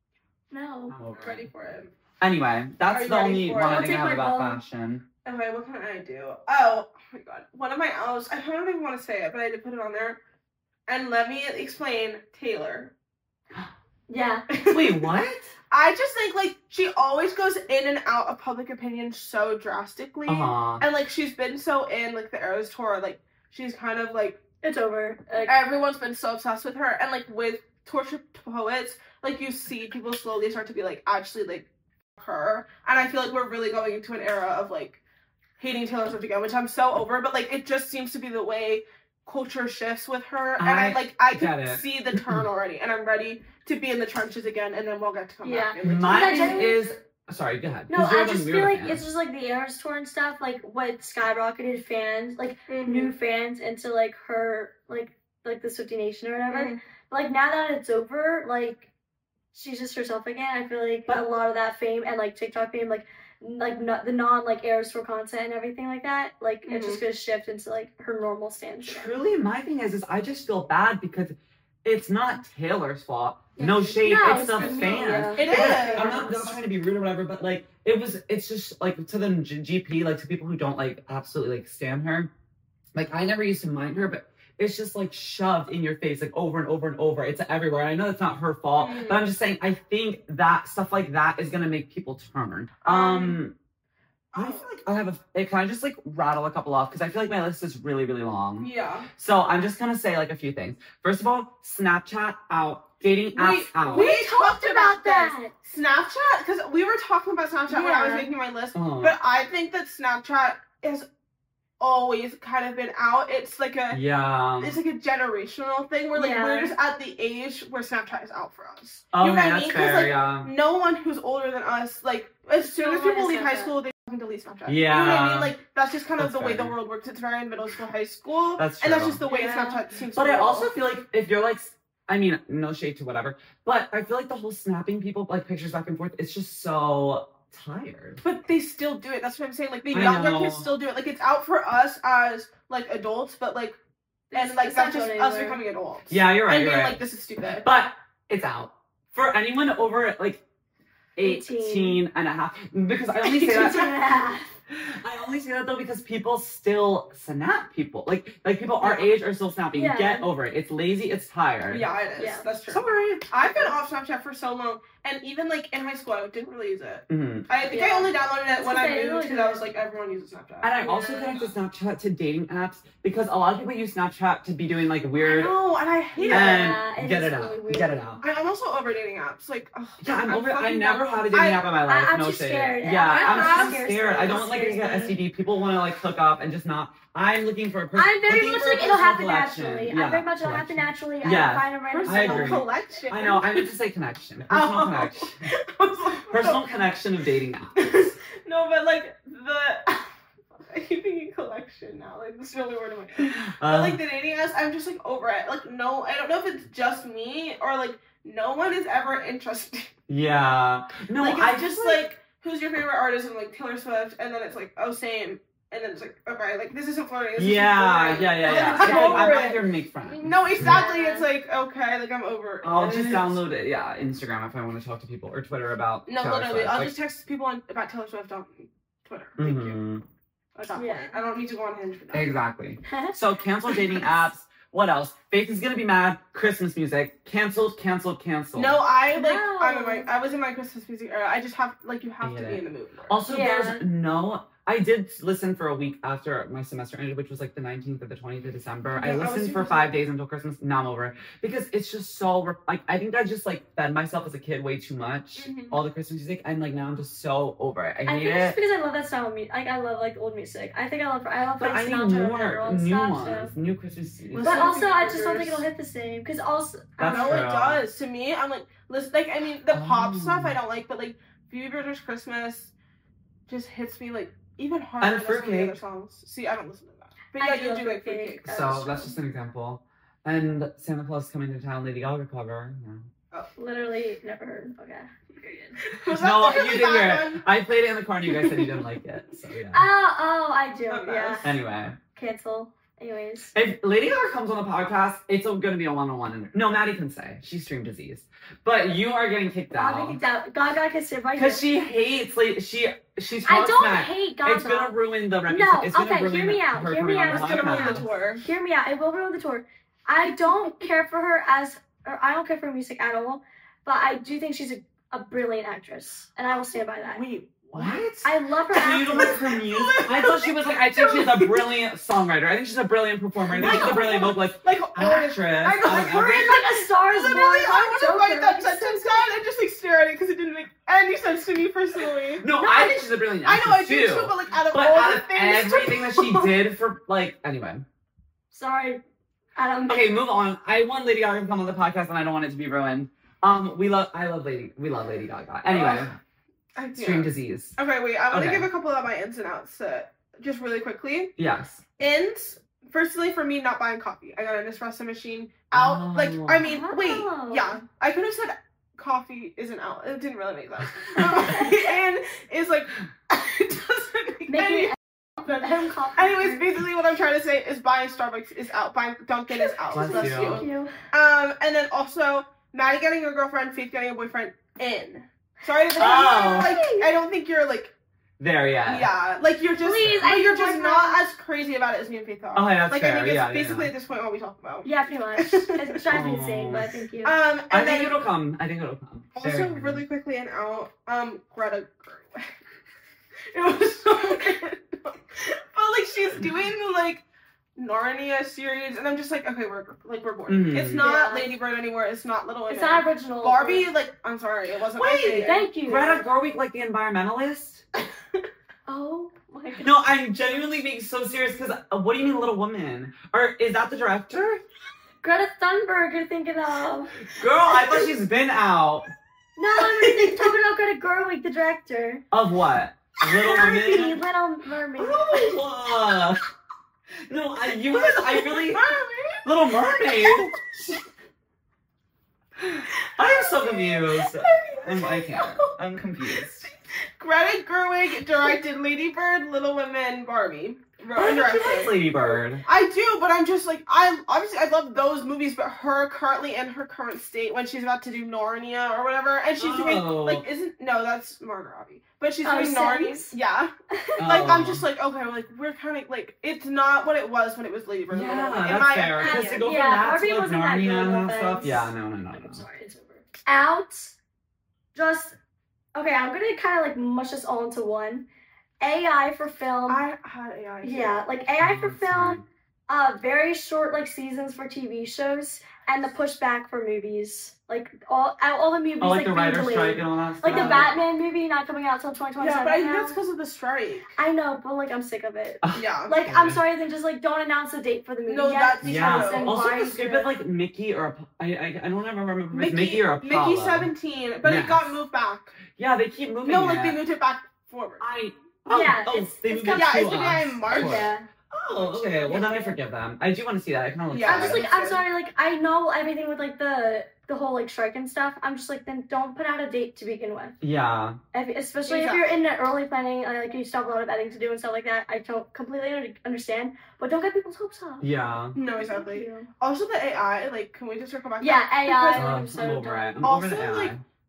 No. I'm over ready it. for it. Anyway, that's Are you the ready only for one it? I I'll think I take have my about ball. fashion. Okay, what can I do? Oh, oh my god. One of my owls, I don't even want to say it, but I did put it on there. And let me explain Taylor. Yeah. Wait, what? I just think like she always goes in and out of public opinion so drastically, Uh-huh. and like she's been so in like the Eras tour, like she's kind of like It's over. Like, everyone's been so obsessed with her, and like with Tortured Poets, like you see people slowly start to be like actually like her, and I feel like we're really going into an era of like hating Taylor Swift again, which I'm so over, but like it just seems to be the way culture shifts with her, and I, I like I get can it. see the turn already, and I'm ready to be in the trenches again, and then we'll get to come Yeah. back. And, like, Mine I genuinely- is sorry, go ahead. no, 'Cause you're I the just weird feel like fan. it's just like the Eras tour and stuff, like what skyrocketed fans, like Mhm. new fans into like her, like like the Swiftie Nation or whatever. Mhm. Like now that it's over, like she's just herself again. I feel like But- a lot of that fame and like TikTok fame, like like not the non like Eras tour content and everything like that, like it's just gonna shift into like her normal stance. again. Truly, my thing is, is I just feel bad because it's not Taylor's fault. Yeah. No shade, No, it's the it's the fans. media. It Like, is. I'm not, not trying to be rude or whatever, but like it was. It's just like to the G- GP, like to people who don't like absolutely like stand her. Like I never used to mind her, but it's just like shoved in your face like over and over and over. It's everywhere. I know it's not her fault, Mhm. but I'm just saying I think that stuff like that is gonna make people turn. Um. I feel like I have a. eh, Can I just like rattle a couple off? Because I feel like my list is really, really long. Yeah. So I'm just gonna say like a few things. First of all, Snapchat out, dating apps We, out. we, We talked about that. this. Snapchat, because we were talking about Snapchat when I was Yeah. making my list, Uh, but I think that Snapchat has always kind of been out. It's like a yeah. it's like a generational thing where like Yeah. we're just at the age where Snapchat is out for us. Oh, you know yeah, what I that's mean? 'Cause, fair. like, Yeah. no one who's older than us, like as soon No as one people has leave high Snapchat. school, they fucking delete Snapchat. You know what I Yeah. mean? Like that's just kind of That's the way the fair. world works. It's very middle school, high school, That's and that's true. just the way Yeah. Snapchat seems. But to I roll. also feel like if you're like, I mean, no shade to whatever, but I feel like the whole snapping people like pictures back and forth, it's just so tired. But they still do it. That's what I'm saying. Like the I younger know. kids still do it. Like it's out for us as like adults, but like and It's- like it's that's not just going us anywhere. becoming adults. Yeah, you're right. And You're being right. like, this is stupid. But it's out for anyone over like eighteen, eighteen. and a half. Because I only say that. Yeah. I only say that though because people still snap people. Like like people our Yeah. age are still snapping. Yeah. Get over it. It's lazy, it's tired. Yeah, it is. Yeah. That's true. Sorry. I've been off Snapchat for so long, and even like in high school, I didn't really use it. hmm I think Yeah. I only downloaded it when That's I okay, moved really because I was like, everyone uses Snapchat. And I also Yeah. connected Snapchat to dating apps because a lot of people use Snapchat to be doing like I weird know, and I hate Yeah. it. and it get is it out. really weird. Get it out. I, I'm also over dating apps. Like, ugh, Yeah, I'm over it. I fucking never done. had a dating I- app in my life. I- I'm no just shade. scared. Yeah, I'm I'm, not so scared. scared. I don't It like to scares get me. S T D. People want to like hook up and just not. I'm looking for a person. I'm very looking much for a like it'll personal happen collection. naturally. Yeah, I'm very much it'll happen collection. naturally. Yeah. I find a random I Personal agree. collection. I know. I meant to say connection. Personal Oh. connection. I was like, Personal connection of dating apps. No, but like the. I keep thinking collection now. Like this is the only word in my head. But Uh, like the dating apps, I'm just like over it. Like no, I don't know if it's just me or like no one is ever interested. yeah. No, like I it's just like who's your favorite artist and like Taylor Swift, and then it's like oh same, and then it's like okay, like this isn't flirting. This Yeah, isn't yeah, flirting. yeah, And yeah. then it's I'm, over I'm it. not here to make friends. No, exactly. Yeah. It's like okay, like I'm over. it. I'll just And download it. Yeah, Instagram if I want to talk to people or Twitter about. No, Taylor literally, Swift. I'll Like, just text people on about Taylor Swift on Twitter. Thank you. mhm. At that Yeah. point, I don't need to go on Hinge for that. Exactly. So cancel dating apps. What else? Faith is gonna be mad. Christmas music. Canceled, canceled, canceled. No, I like No. I'm in my I was in my Christmas music era. I just have like you have I to get be it. in the mood. for it. Also, Yeah. there's no. I did listen for a week after my semester ended, which was like the nineteenth or the twentieth of December. Yeah, I I was listened for super five sad. days until Christmas. Now I'm over it because it's just so re- like I think I just like fed myself as a kid way too much. Mhm. All the Christmas music, and like now I'm just so over it. I I hate think it's it. because I love that style of music. Like I love like old music. I think I love I love But like I Sinatra need and more Earl and new stuff. ones, So. new Christmas music. Listen But to also, I just Bieber's. don't think it'll hit the same. Because also, I That's don't No, know. it true. does. To me, I'm like listen like I mean the pop Oh. stuff I don't like, but like Phoebe Bridgers Christmas just hits me like even harder And than some of the other Fruitcake. songs. See, I don't listen to that. But I yeah, do you love do like Fruitcake. Fruitcake. That So is that's true. just an example. And Santa Claus coming to town, Lady Gaga cover. Yeah. Literally never heard. Okay. Was that No, the really you didn't bad hear it. one? I played it in the car and you guys said you didn't like it. So yeah. Oh, oh, I do. A Yeah. mess. Anyway, Cancel. Anyways. if Lady Gaga comes on the podcast, it's going to be a one-on-one. No, Maddie can say she's stream disease, but you are getting kicked I'll out make it down. Gaga can sit right here. because she hates. Like she, she's. I talks don't smack. hate Gaga. It's gonna ruin the reputation. No, it's gonna okay, ruin hear me out, her hear me coming out. on It's the gonna ruin podcast. the tour. Hear me out. It will ruin the tour. I don't care for her as, or I don't care for her music at all. but I do think she's a, a brilliant actress, and I will stand by that. Wait, what? I love her So you don't like acting. her music? I thought she was like, I think she's a brilliant songwriter. I think she's a brilliant performer. I think she's a brilliant vocal like Like, actress. I know, out of we're We're every- in like a Star is Born. literally, I want to Joker. write that Like, sentence so- down and just like stare at it because it didn't make any sense to me personally. No, No, I think she's a brilliant I actress know I do too. too, but like out of But all out the of things, everything that she did for like anyway. Sorry, Adam. Okay, move on. I want Lady Gaga to come on the podcast, and I don't want it to be ruined. Um, we love. I love Lady. We love Lady Gaga. Anyway, I stream do. disease. Okay, wait. I'm gonna Okay. give a couple of my ins and outs uh, just really quickly. Yes. Ins, firstly, for me, not buying coffee. I got an espresso machine out. Oh. Like, I mean, wait, Oh. yeah, I could have said coffee isn't out. It didn't really make sense. And is like, it doesn't make any Making sense. home coffee. Anyways, basically what I'm trying to say is buying Starbucks is out. Buying Dunkin' is out. Bless Bless you. you. Thank you. Um, and then also Maddie getting a girlfriend, Faith getting a boyfriend. In. Sorry, like, Oh. like I don't think you're like There, yeah. yeah, like you're just Please, but I you're need a just boyfriend. not as crazy about it as me and Faith are. Oh, yeah, that's like fair. I think it's yeah, basically yeah. at this point what we talk about. Yeah, pretty much. It drives me insane, but thank you. Um, and I then think it'll come. I think it'll come. also Very really quickly and out, um, Greta Gerwig. It was so weird. But like she's doing the like Narnia series, and I'm just like, okay, we're like we're bored. Mhm. It's not Yeah. Lady Bird anymore. It's not Little Women. It's not original. Barbie. Like I'm sorry, it wasn't. my Wait, favorite. Thank you. Greta Gerwig, like the environmentalist? Oh my god. No, I'm genuinely being so serious because uh, what do you mean, Little Woman? Or is that the director? Greta Thunberg you're thinking of. Girl, I thought she's been out. No, I'm thinking- talking about Greta Gerwig, the director. Of what? Little Mermaid, Women? Little Mermaid. Oh, uh, no, I, you guys, I really. Little Mermaid? I'm so confused. I'm, I can't. I'm confused. Greta Gerwig directed Lady Bird, Little Women, Barbie. Wrote I and think she likes directed. Lady Bird. I do, but I'm just like I obviously I love those movies, but her currently in her current state when she's about to do Narnia or whatever, and she's doing Oh. like isn't no that's Margot Robbie, but she's Oh, doing Narnia. Sense? Yeah, like I'm Oh. just like okay, like we're kind of like it's not what it was when it was Lady Bird. Yeah, Little Women, in that's my fair. Because to opinion. go from Yeah, that Barbie to like wasn't that good, Narnia no and stuff, offense. yeah, no, no, no, no. I'm sorry, it's over. Out. Just okay. I'm gonna kind of like mush this all into one. A I for film. I had A I. too. Yeah, like A I for Oh, that's film. Uh, very short like seasons for T V shows, and the pushback for movies. Like all all the movies Oh, like, the being writer's delayed. strike and all that stuff. Like the Batman movie not coming out till twenty Yeah, twenty-seven but I think now. that's because of the strike. I know, but like I'm sick of it. Yeah. Like I'm sorry, then just like don't announce a date for the movie No, yet. that's- because Yeah. then Also, why the is stupid it- like Mickey or Ap- I, I I don't ever remember if it's Mickey or Apollo. Mickey seventeen, but Yes. it got moved back. Yeah, they keep moving. No, it. like they moved it back forward. I. Oh, Yeah, oh, it's- they it's moved it Yeah, to it's gonna us. be in March. Cool. Yeah. Oh, okay. Well, then I forgive them. I do want to see that. I kind of look. Yeah, I'm just me like I'm too. sorry, like I know everything with like the the whole like strike and stuff. I'm just like then don't put out a date to begin with. Yeah. If, especially if you're in the early planning, uh, like you still have a lot of editing to do and stuff like that. I don't completely under- understand, but don't get people's hopes up. Yeah. No, Thank exactly. you. Also, the A I, like, can we just circle back? to Yeah, that? A I. Because Uh, I'm I'm so over done. it. I'm Also, over the A I. like,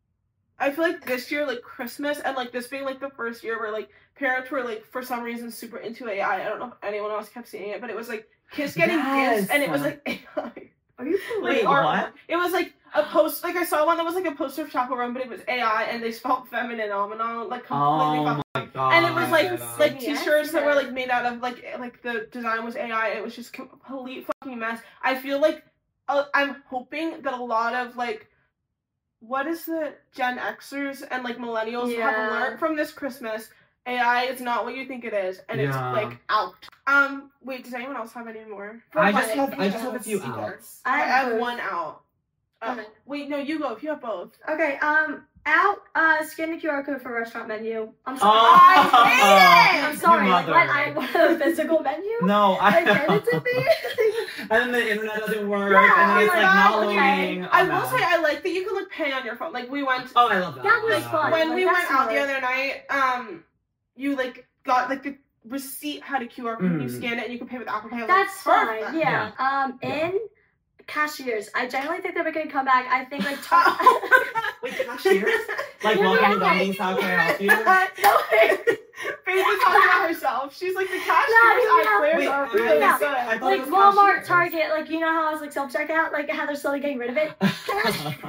I feel like this year, like Christmas, and like this being like the first year where like parents were like for some reason super into A I. I don't know if anyone else kept seeing it, but it was like kids getting Yes. gifts, and it was like A I. Are you for Wait, real? Or- what? It was like a post, like I saw one that was like a poster of Chapel Run, but it was A I, and they spelled feminine nominal, like completely Oh fucked. my god. And it was like Yeah. like Yeah, t-shirts that yeah. were like made out of like like the design was A I. It was just complete fucking mess. I feel like uh, I'm hoping that a lot of like what is the Gen Xers and like millennials Yeah. have learned from this Christmas. A I is not what you think it is, and it's Yeah. like out. Um, wait, does anyone else have any more? I For just what? have I just have a few Yes. outs. I have both. one out. Uh, Okay. Wait, no, you go if you have both. Okay, um, out, uh, scan the Q R code for restaurant menu. I'm Oh, sorry. I hate it! I'm sorry, your like, mother. what? I want a physical menu? No, I Like, send it to me? And then the internet doesn't work, Yeah, and then oh it's my like God, not okay. loading. I Oh, will no. say I like that you can like pay on your phone. Like we went Oh, I love that. That was Yeah. fun. when Like, we that's went out the smart. other night. Um, you like got like the receipt had a Q R code. And you Mm. scanned it and you could pay with Apple Pay. I was That's like, fine, perfect. yeah. Um, Yeah. in cashiers, I generally think they're gonna come back. I think, like, Oh. top... Wait, cashiers? Like, Yeah, welcome to yeah. Wendy's, how can I help you? no, Faith is talking about herself. She's like the cashiers No, at no. Claire's Wait, are I really thought- good. I thought like, it was Walmart, cashiers. Target, like, you know how it's, like, self-checkout? Like, how they're slowly getting rid of it?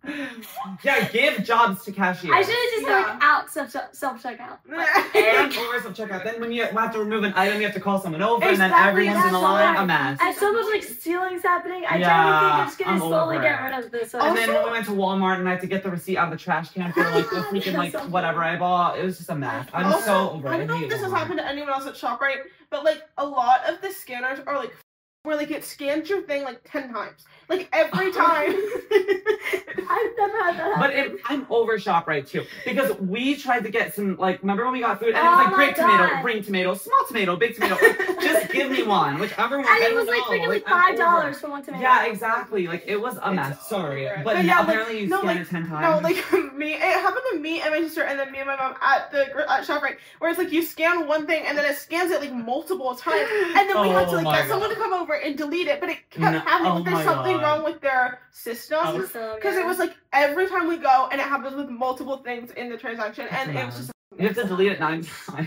Yeah, give jobs to cashiers. I should have just Yeah. like out self self checkout. And over some checkout. Then when you have to remove an item, you have to call someone over, and then Exactly, everyone's in the that's line. why. A mess. And so much like stealing's happening. I Yeah, generally think I'm just gonna I'm slowly over get it. rid of this. And then when we went to Walmart and I had to get the receipt out of the trash can for like the freaking like That's so whatever I bought, it was just a mess. I'm Also, so over it. I don't know hate if this has Walmart. happened to anyone else at ShopRite, but like a lot of the scanners are like where like it scans your thing like ten times. Like every time. I've never had that. But happen. it, I'm over ShopRite too because we tried to get some like remember when we got food and it Oh was like my great tomato, God. green tomato, small tomato, big tomato. Like, just give me one, whichever one. And I it was don't like know, freaking like I'm five over dollars it. for one tomato. Yeah, exactly. Like it was a It's mess. Sorry, over it. but, But yeah, like, apparently you no, scanned like- it ten times. No, like me, it happened to me and my sister, and then me and my mom at the gr- at ShopRite, where it's like you scan one thing and then it scans it like multiple times, and then we had to Oh like my get someone God. to come over and delete it, but it kept No- happening. oh Like, there's my something God. wrong with their system. Oh. So Because it good. was like every time we go, and it happens with multiple things in the transaction, and it was just. You have to delete it nine times.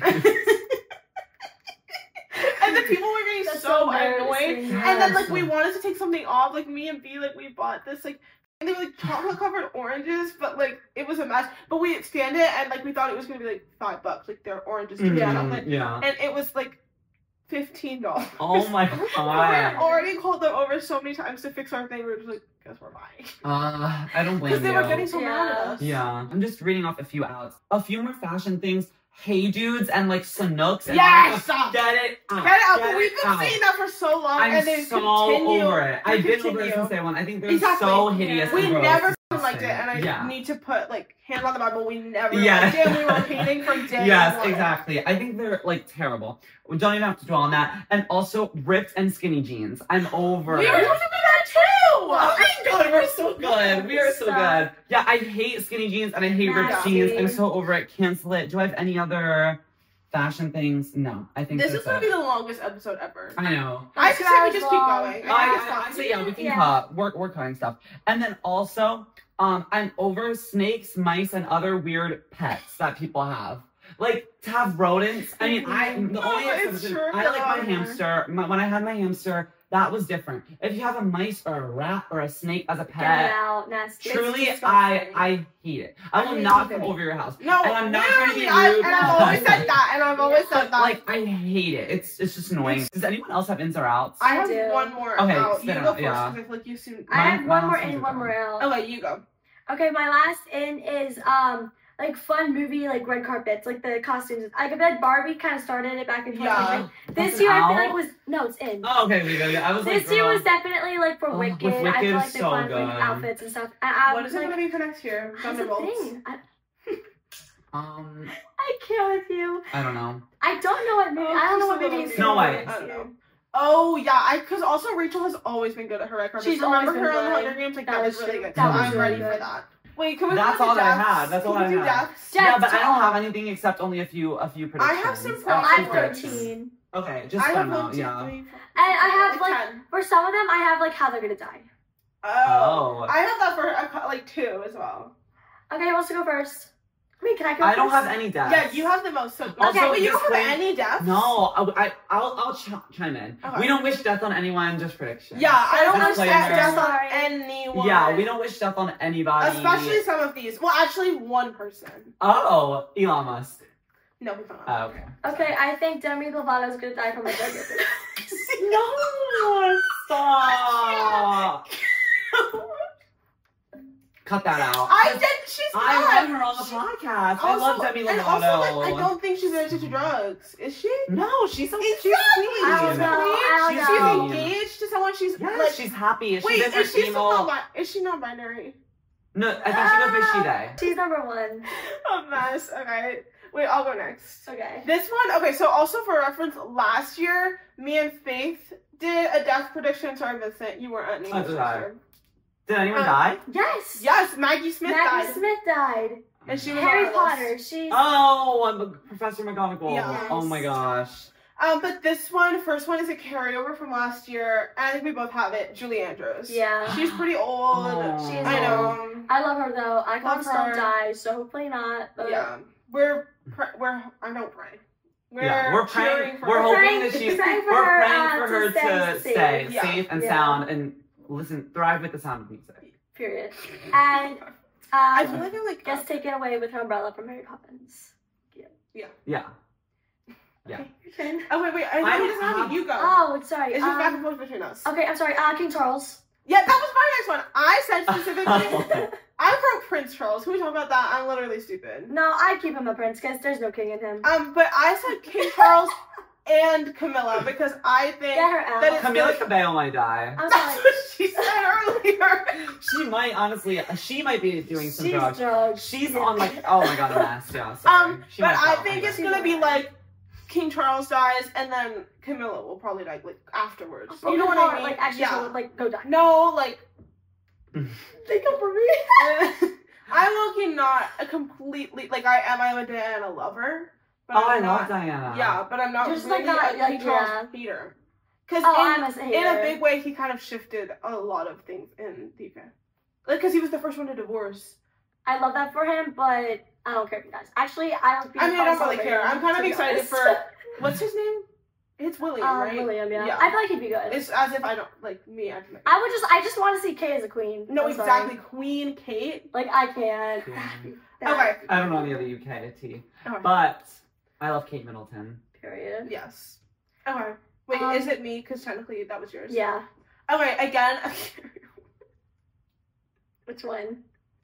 And the people were getting That's so embarrassing. annoyed. Yeah. And then like Yes. we wanted to take something off, like me and B, like we bought this like and they were like chocolate covered oranges, but like it was a mess. But we scanned it and like we thought it was gonna be like five bucks, like they're oranges to Mhm, chocolate, yeah. and it was like fifteen dollars. Oh my We God. had already called them over so many times to fix our thing. We were just like, guess we're buying Uh, I don't blame because you. they were getting so mad at Yeah. us. Yeah, I'm just reading off a few outs. A few more fashion things. Hey Dudes and like Sanooks. And Yes! Get it out. Get it out, Get but we've been out. seeing that for so long, I'm and they so continue. over it. they I've been over continue. it since day one. I think they're Exactly. so hideous. Yeah. We and gross never and fucking liked it, disgusting. and I yeah. need to put like hand on the Bible. We never Yeah. liked it. And we were hating from day Yes, one. exactly. I think they're like terrible. We don't even have to dwell on that. And also ripped and skinny jeans. I'm over We it. were talking about that too. Oh my God, we're so good. We are so Stop. good. Yeah, I hate skinny jeans and I hate ripped Nasty. jeans. I'm so over it. Cancel it. Do I have any other fashion things? No, I think This that's is gonna it. be the longest episode ever. I know. I Two say we hours just keep long. going. I, I think it's I, I fun. say yeah, we can Yeah. cut. We're, we're cutting stuff. And then also, um, I'm over snakes, mice, and other weird pets that people have. Like to have rodents. I mean, I the Oh, only it's exception, true. I like my Yeah. hamster. My, when I had my hamster, that was different. If you have a mice or a rat or a snake as a Get it pet, out, nasty. truly, disgusting. I I hate it. I I will hate not it. come over your house. No, And I'm not trying to be literally, I, rude, and I've but- always said that, and I've always But said that. like, I hate it. It's it's just annoying. Does anyone else have ins or outs? I have do. one more Okay, out. You spit go out, first, yeah. because I feel like you soon. I Mine- have mine one more also in, is one a more good out. Okay, you go. Okay, my last in is um like fun movie like red carpets, like the costumes. I could like Barbie kind of started it back in twenty Yeah. twenty. This That's year an I feel out? like was no, it's in. Oh, okay, we go. Yeah, I was This like, year girl. was definitely like for Oh, with Wicked. I Wicked feel is like they're so fun with good. outfits and stuff. And I What was is it like, gonna be for next year? that's the Thunderbolts. thing. I, Um, I can't with you. I don't know. I don't know what movie. Oh, I don't know she's what a movie. little is Snow in White. next I don't year. know. Oh yeah, I because also Rachel has always been good at her red carpet. She's Remember always been her on the good. Hunger Games? Like That that, was was really true. good. That so was I'm really ready good. for that. Wait, can we That's go all to that I deaths? had. That's all Can I we do had. deaths? Deaths. Yeah, but I don't all. have anything except only a few a few I predictions. have some Oh, I have predictions. thirteen. Okay, just I put have them one, out. two, Yeah. three, four, And I have like like ten. for some of them I have like how they're gonna die. Oh. Oh. I have that for a cou- like two as well. Okay, who wants to go first? Wait, can I go I don't first? have any deaths. Yeah, you have the most. So Also, okay, but you don't have disclaim- any deaths. No, I, I I'll I'll ch- chime in. Okay. We don't wish death on anyone. Just predictions. Yeah, I don't wish Disclaimer. death on Sorry. anyone. Yeah, we don't wish death on anybody. Especially some of these. Well, actually, one person. Oh, Elon Musk. No, he's not. Oh, okay. Okay, I think Demi Lovato's gonna die from a drug overdose. No, stop. Cut that out. I said she's I not. want her on the podcast. I love Demi And Lovato. also, like, I don't think she's addicted to drugs. Is she? No, she's so Exactly. she's I queen. don't know. I don't She's She's know. queen. engaged to someone. She's Yes, like. she's happy. She's Wait, in her is she still emo. not? Bi- is she not binary? No, I think she goes by she they. She's number one. A mess. Okay. Wait, I'll go next. Okay. This one, okay, so also for reference, last year, me and Faith did a death prediction. Sorry, Vincent, you weren't at me. Oh, did I? Did anyone Uh, die? Yes. Yes, Maggie Smith Maggie died. Smith died. And she was Harry on our list. Potter. She's. Oh, I'm the Professor McGonagall. Yes. Oh my gosh. Um, but this one, first one is a carryover from last year, and I think we both have it, Julie Andrews. Yeah. She's pretty old. Oh. She is I old. know. I love her though. I Love hope she don't her. die, so hopefully not. But Yeah. We're, pr- we're, I don't pray. We're, Yeah, we're praying. cheering for We're her. hoping praying- that she's. praying for We're her, praying uh, for to her stay to safe. stay Yeah. safe and Yeah. sound and listen, thrive with the sound of music. Period. And I um, feel like I like. gets taken away with her umbrella from Mary Poppins. Yeah. Yeah. Okay, your turn. Oh wait, wait. I I know this have- how you go. Oh, sorry. It's just um, back and forth between us. Okay, I'm sorry. Uh, King Charles. Yeah, that was my next one. I said specifically. I wrote Prince Charles. Who we talking about that? I'm literally stupid. No, I keep him a prince because there's no king in him. Um, but I said King Charles and Camilla because I think Get her out. that it's Camila good- Cabello might die. I'm That's sorry. what she said earlier. She might honestly. She might be doing some She's drugs. drugged. She's Yeah. on like. Oh my god, a mess. Yeah. Sorry. Um, She but might I die. think it's She's gonna be alright. like King Charles dies and then Camilla will probably die like afterwards. You You know what I mean? Like actually, yeah. go, like go die. No, like They come for me. I'm looking not a completely like I am. I'm a Diana lover. But Oh, I I'm love not, Diana. Yeah, but I'm not Just, really like, not, a like, King Charles yeah. hater. Because Oh, in, I'm a in a hater. big way, he kind of shifted a lot of things in the U K. Like, because he was the first one to divorce. I love that for him, but I don't care if he dies. Actually, I don't. I mean, I don't really celebrate care. him, I'm kind to of be excited honest. for what's his name? It's William, um, right? William. Yeah. Yeah. I feel like he'd be good. It's as if I don't like me acting like I would just, I just want to see Kay as a queen. no, I'm sorry. exactly. Queen Kate. Like I can't. Queen. That- Okay. I don't know any other U K tea, Okay. but I love Kate Middleton. Period. Yes. Okay. Wait, Um, is it me? Because technically that was yours. Yeah. Okay. Again. Which one?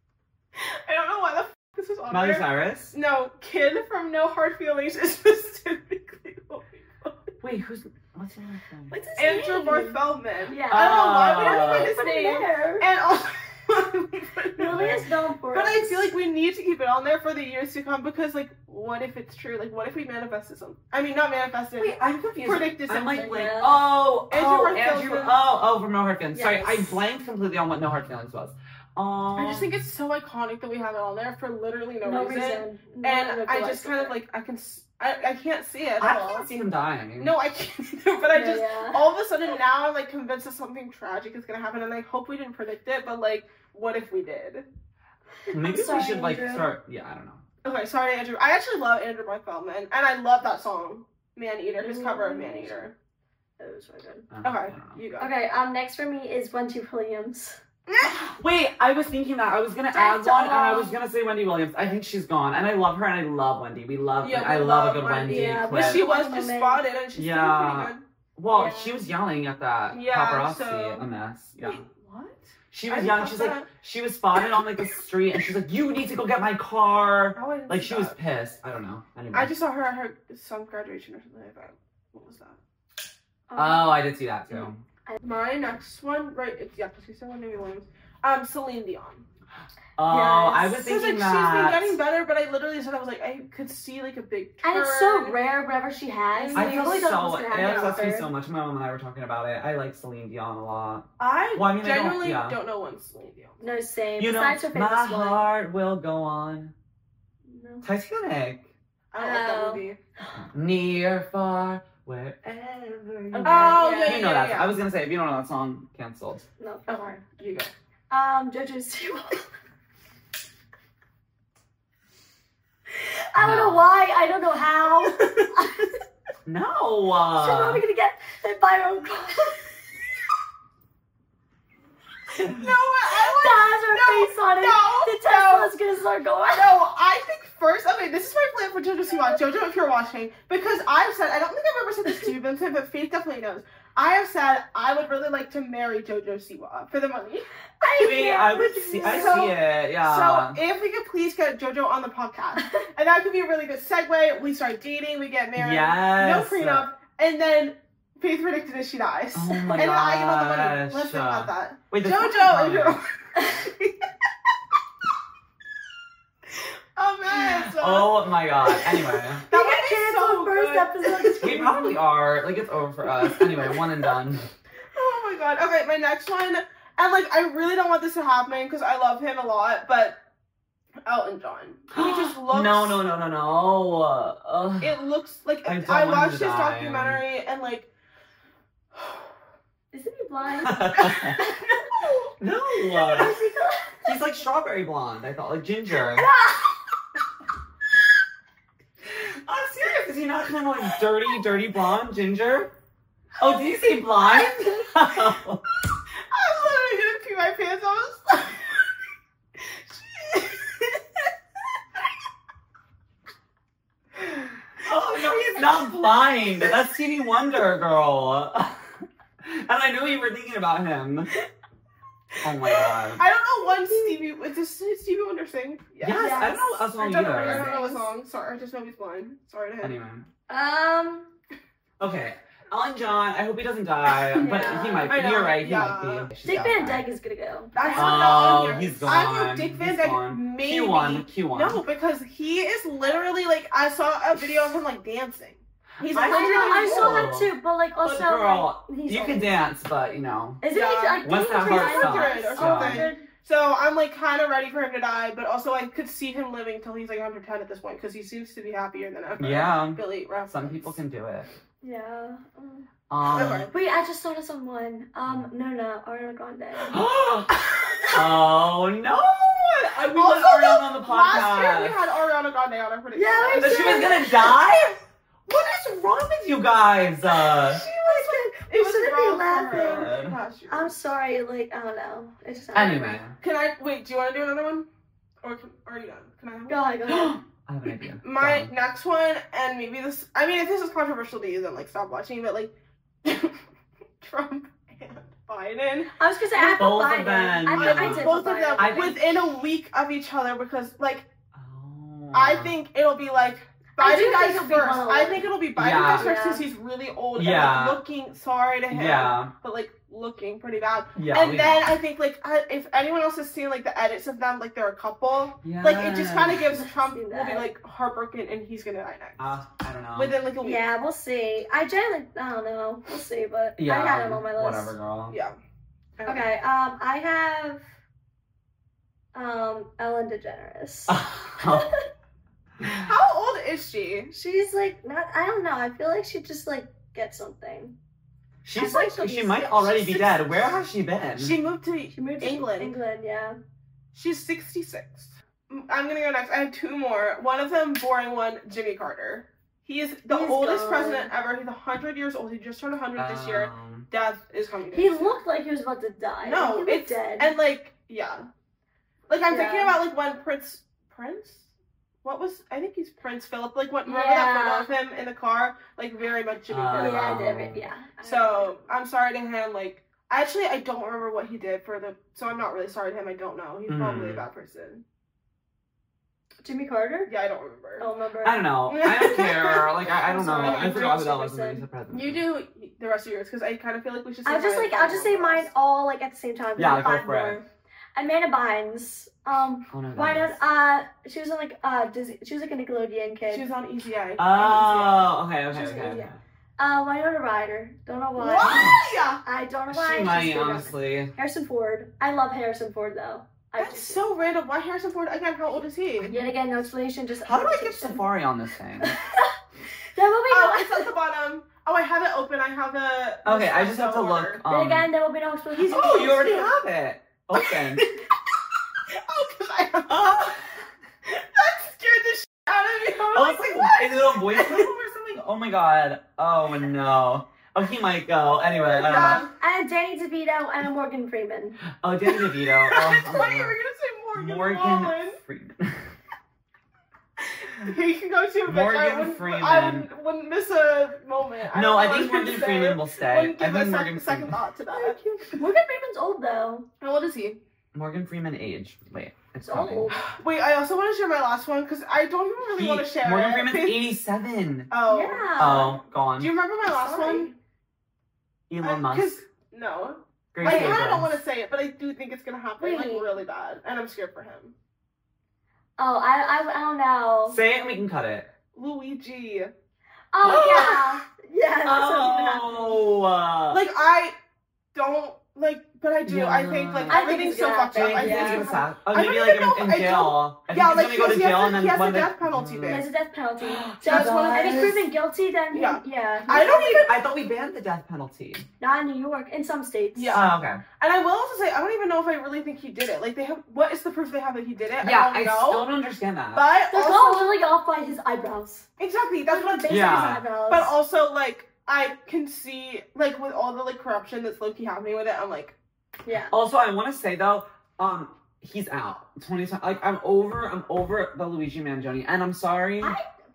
I don't know why the f- this is on Miley there. Cyrus. No, Kid from No Hard Feelings is specifically what we call it. Wait, who's what's the other thing? What's his Andrew name? Barthelman. Yeah. I don't know why we Uh, didn't put his name. there. And also, Lily is known for but it. I feel like we need to keep it on there for the years to come because, like, what if it's true? Like, what if we manifested something? I mean, not manifested. Wait, I'm confused. Predicted I'm like, something. like Yeah. oh, Andrew oh, Hart Andrew, Feelings. oh, oh, from No Hard Feelings. Sorry, Yes. I blanked completely on what No Hard Feelings was. Um, I just think it's so iconic that we have it on there for literally no, no reason. reason. No And I reason just kind of whatsoever. like I can s- I, I can't see it at I all. can't see him dying. No, I can't either. But I Yeah, just yeah. all of a sudden now I'm like convinced that something tragic is gonna happen, and I hope we didn't predict it. But like, what if we did? Maybe sorry, we should like Andrew. start. Yeah, I don't know. Okay, sorry, Andrew. I actually love Andrew Barthelman, and I love that song, Man Eater. His cover of Man Eater. It was really good. I don't know, Okay, I don't know. you go. Okay, um, next for me is Wendy Williams. Wait, I was thinking that I was gonna add That's one, and I all. was gonna say Wendy Williams. I think she's gone, and I love her, and I love Wendy. We love. Yeah, we I love, love a good Wendy. Wendy Yeah, clip. But she was One just moment. spotted, and she's Yeah. doing pretty Well, Yeah. she was yelling at that Yeah, paparazzi. so- A mess. Yeah. good. Wait, what? She I was didn't young. catch She's that. like, she was spotted on like the street, and she's like, "You need to go get my car." Oh, I didn't Like see she was that. pissed. I don't know. Anyway. I just saw her at her son's graduation or something like that. What was that? Um, Oh, I did see that too. My next one, right? It's yeah, because you said Wendy Williams. Um, Celine Dion. Oh, I was Yes. Because thinking like that. she's been getting better, but I literally said I was like I could see like a big turn. And it's so rare whenever she has. I you feel really don't know so. what's It gonna happen upsets me with her. so much. My mom and I were talking about it. I like Celine Dion a lot. I, Well, I mean, I don't- genuinely yeah. don't know one Celine Dion. No, same. You know, Besides her famous my one. heart will go on. No. Titanic. I don't like that Oh. movie. Near, far, wherever you Okay. go. Oh, yeah, yeah, You know yeah, that. yeah. I was gonna say if you don't know that song, canceled. No. Okay, you go. Um, JoJo Siwa. I don't know No. why. I don't know how. No. She's Uh, probably gonna get hit by her own car. No, I That has her no, face on it. no, The Tesla's gonna start going. No, I think first, okay, this is my plan for JoJo Siwa. JoJo, if you're watching, because I've said, I don't think I've ever said this to you, Vincent, but Faith definitely knows. I have said I would really like to marry JoJo Siwa for the money. I wait, can't I would with see. you. I So- see it. Yeah. So if we could please get JoJo on the podcast, and that could be a really good segue. We start dating, we get married, no Yes. prenup, and then Faith predicted that she dies. Oh my and then I get all the money. gosh. Let's think about that. Wait, the JoJo, if you're... Oh man, so Oh my god. Anyway. that We would got be canceled so first good. episode. We probably are. Like it's over for us. Anyway, one and done. Oh my god. Okay, my next one, and like I really don't want this to happen because I love him a lot, but Elton John. He just looks. No, no, no, no, no. Uh, It looks like I I, don't want him watched to his die. documentary and like. Isn't he blind? no. Is he He's like strawberry blonde. I thought like ginger. I'm serious. Is he not kind of like dirty, dirty blonde ginger? Oh, did you say blonde? I was literally gonna pee my pants. I was. He's not blind. That's Stevie Wonder, girl. And I knew you were thinking about him. Oh my god. I don't know one Stevie. Is this Stevie Wonder sing? Yes, I don't know a I song don't, know, either. I don't know a song. Sorry, I just know he's blind. Sorry to him. Anyway. Um, Okay. Elton John, I hope he doesn't die, but Yeah. he might I be. know, You're right, he yeah. might be. Dick Yeah. Van Dyke is gonna go. That's Oh, not on here. he's I gone. knew Dick Van He's Dyke gone. maybe. Q one, Q one. No, because he is literally like I saw a video of him like dancing. He's I I know, I literally saw know. that too, but like also, But girl, like, he's you old. can dance, but you know. Isn't Yeah. he like Once that didn't he heart try stops, or Oh, something. one hundred? So I'm like kind of ready for him to die, but also I could see him living till he's like one hundred ten at this point because he seems to be happier than ever. Yeah. Billy Rath. Some people can do it. Yeah. Um, Um. Okay. Wait, I just thought of someone. Um, no, no, Ariana Grande. Oh no! I we Also, want Ariana on the Last year we podcast. had Ariana Grande on our prediction. Yeah, we That she was gonna die? What is wrong with you guys? Uh, She was it was shouldn't be wrong for laughing. her last year. I'm sorry, like I don't know. It just anyway, Can I wait? Do you want to do another one, or can, or are you done? Can I? Have one? Go ahead, go ahead. I have an idea. My Go next one, and maybe this. I mean, if this is controversial to you, then like stop watching. But like, Trump and Biden. I was gonna say I have Both of Biden. them, I, yeah. I, I did Both put of them Biden. I think- within a week of each other because like on. I think it'll be like I do Biden think dies it'll be first. one of I them. think it'll be Biden Yeah. dies first Yeah. because he's really old Yeah. and like, looking sorry to him. Yeah. But like looking pretty bad. Yeah. and we then know. I think like I, if anyone else has seen like the edits of them, like they're a couple. Yeah. Like it just kind of gives I've Trump seen will be that. like heartbroken and he's gonna die next Uh, I don't know. within like a week. Yeah, we'll see. I generally, I don't know. We'll see, but yeah. I had him on my list. Whatever, girl. Yeah. Okay, um, I have um Ellen DeGeneres. How old is she? She's like not. I don't know. I feel like she just like gets something. She's I like, thought she she's- might already be she's dead. Where has she been? She moved to She moved to England. England, yeah. She's sixty-six. I'm gonna go next. I have two more. One of them, boring one, Jimmy Carter. He is the He's oldest gone. president ever. He's one hundred years old. He just turned one hundred this year. Um, Death is coming. He looked like he was about to die. No, he looked it's dead. and like yeah, like I'm thinking Yeah. about like when Prince Prince, what was I think he's Prince Philip. Like what remember Yeah. that photo of him in the car? Like very much Jimmy Uh, Carter. yeah, I Um, did. Yeah. So I'm sorry to him. Like actually, I don't remember what he did for the. So I'm not really sorry to him. I don't know. He's probably a Mm. bad person. Jimmy Carter. Yeah, I don't remember. I don't remember. I don't know. I don't care. Like I, I don't know. Sorry, I I'm forgot not who that was sure. when he's the president. You do the rest of yours because I kind of feel like we should. Say I'll just mine like and I'll just say follow mine us. all like at the same time. Yeah, Like, go five for it. more. Amanda Bynes. Um, Oh no. why that not? is- Uh, she was in like uh Disney. She was like a Nickelodeon kid. She was on E Z A. Oh, okay, okay, She's okay. an okay. idiot. Uh, Winona Ryder. Don't know why. Why? I don't know why. She she's might, good. honestly. Harrison Ford. I love Harrison Ford though. I That's just, so random. Why Harrison Ford again? How old is he? yet again, no explanation. Just How do I get interpretation. Safari on this thing? That will be Oh, no. it's at the bottom. Oh, I have it open. I have a. Okay, I just have to look. Then Um, again, there will be no explanation. oh, you already have it. Open. Oh, because I have. oh, That scared the shit out of me. I oh, was it's like, like what? is it a voice memo or something? Oh my god. Oh no. Oh, he might go. Anyway, I don't know. Um, And Danny DeVito and Morgan Freeman. Oh, Danny DeVito. I Oh, thought you were gonna say Morgan, Morgan Wallen. Freeman. He can go too, but Morgan I wouldn't, Freeman. I wouldn't, wouldn't miss a moment. No, don't I know think what to Morgan say. Freeman will stay. Wouldn't I give a think sec- Morgan second Freeman. thought to that. Morgan Freeman's old though. How old is he? Morgan Freeman age. Wait, it's He's coming. old. Wait, I also want to share my last one because I don't even really He- want to share Morgan it. Freeman's eighty-seven. Oh. Yeah. Oh, gone. Do you remember my last Sorry. one? Elon Musk. Because no, Grace I kind of Abrams. don't want to say it, but I do think it's gonna happen like Wait. really bad, and I'm scared for him. Oh, I, I, I don't know. Say it and we can cut it. Luigi. Oh yeah. Yeah. That's something that happened. Oh. uh, Like I don't like, but I do. Yeah. I think like I think everything's it's so gonna fucked up. happen. I I think think yeah. he's it's gonna sa- Oh, I maybe don't like even know in, in if I jail. I think Yeah, he's like, gonna go to he has jail a- and then he has a when they- death penalty, Mm. babe. There's a death penalty. So That's what if it he's is. proven guilty, then he, Yeah. yeah. I don't even. I thought we banned the death penalty. Not in New York, in some states. Yeah. Oh, okay. And I will also say I don't even know if I really think he did it. Like they have, what is the proof they have that he did it? Yeah, I I don't still know. don't understand that. But They're also, all literally off by his eyebrows. exactly, that's what I'm Basically saying. Yeah. his eyebrows. But also, like, I can see, like, with all the like corruption that's low key happening with it, I'm like, yeah. Also, I want to say though, um, he's out. Twenty. Like I'm over. I'm over the Luigi Mangione, and I'm sorry. I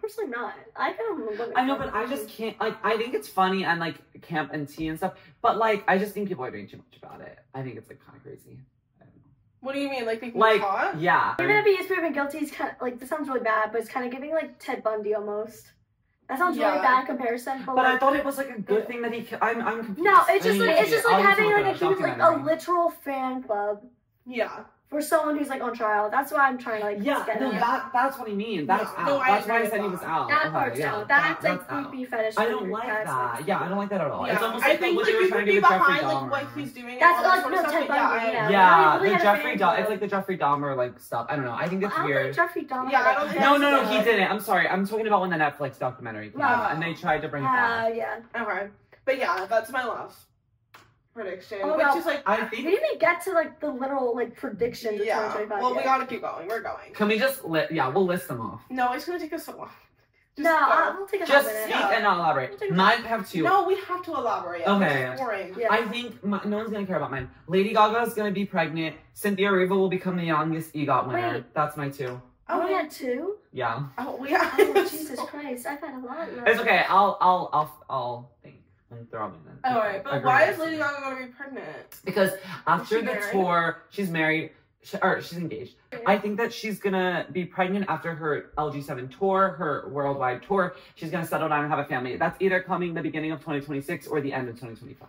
personally not. I kind of I know, but I just can't, like, I think it's funny and, like, camp and tea and stuff, but, like, I just think people are doing too much about it. I think it's, like, kind of crazy. I don't know. What do you mean? Like, they Like, caught? yeah. Even if he is proven guilty, he's kind of like this sounds really bad, but it's kind of giving like Ted Bundy almost. That sounds Yeah. really bad in comparison, but, But like, I thought it was, like, a good thing that he, ki- I'm, I'm confused. no, it's I just mean, like it's just like I'll having look like it a up, huge like a documentary. literal fan club Yeah. for someone who's like on trial. That's why I'm trying to like Yeah, get no, at. that, that's what I mean. That's Yeah. out. No, I that's why I agree said he with was that. out. That Okay, part's yeah, out. that- That's like that's out. creepy fetish. I don't weird like characters. that. Yeah, I don't like that at all. Yeah. It's almost I like think what like they were you trying could to do be with Jeffrey behind like Dahmer. what he's doing. That's and all like that no sort of Ted stuff, but yeah, Bundy. I- Yeah, Yeah, They really the had a Jeffrey fan Dahmer. club. It's like the Jeffrey Dahmer like stuff. I don't know. I think it's I don't weird. think Jeffrey Dahmer. Yeah, I like, don't think No, has no, no, to- he didn't. I'm sorry. I'm talking about when the Netflix documentary came out, Oh. and they tried to bring it Uh, back. yeah. Okay. But yeah, that's my last prediction. Oh, which no. is like, I We think. didn't even get to like the literal like predictions of yeah. twenty twenty-five. Well, we yet. gotta keep going. We're going. Can we just li- yeah, we'll list them off. No, it's gonna take us so long. Just No, go. I- we'll take a Just half speak minute. Yeah. and not We'll elaborate. take a- Mine have two. No, we have to elaborate. Okay. It's boring. Yeah. I think my, no one's gonna care about mine. Lady Gaga is gonna be pregnant. Cynthia Erivo will become the youngest EGOT winner. Wait. That's my two. Oh, we Okay. had two. Yeah. Oh, we have. Oh Jesus Christ! I've had a lot. Of It's okay. I'll I'll I'll I'll think and throw them in. All right, but Agree. why is Lady Gaga gonna be pregnant? Because after she the married? tour, she's married, she, or she's engaged. I think that she's gonna be pregnant after her L G seven tour, her worldwide tour. She's gonna settle down and have a family. That's either coming the beginning of twenty twenty-six or the end of twenty twenty-five.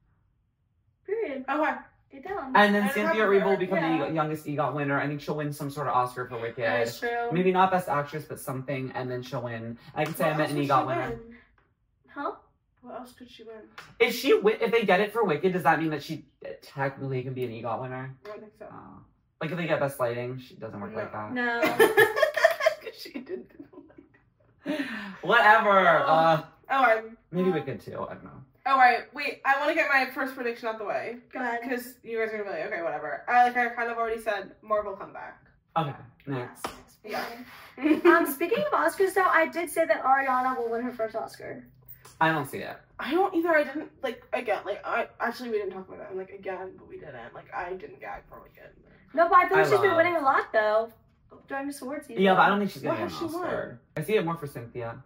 Period. Okay. Get down. And then And Cynthia have Erivo her- will become yeah. the youngest EGOT winner. I think she'll win some sort of Oscar for That Wicked. is true. Maybe not Best Actress, but something, and then she'll win. I can say What I met else an would EGOT she winner. win? Huh? What else could she win? If she wi- if they get it for Wicked, does that mean that she technically can be an EGOT winner? I don't think so. Uh, like if they get Best Lighting, she doesn't work like that. No. she didn't. Whatever. Uh, All right. maybe Wicked too. I don't know. All right. Wait. I want to get my first prediction out the way Go ahead. because you guys are gonna be like, okay, whatever. I like. I kind of already said Marvel comeback. Okay, next. Yeah. Um, speaking of Oscars, though, I did say that Ariana will win her first Oscar. I don't see it. I don't either. I didn't like again. Like I actually we didn't talk about that. I'm like again, but we didn't. Like I didn't gag for Wicked. No, but I feel like I she's been love- winning a lot though during this award season. Yeah, but I don't think she's gonna What get an has she Oscar. I see it more for Cynthia.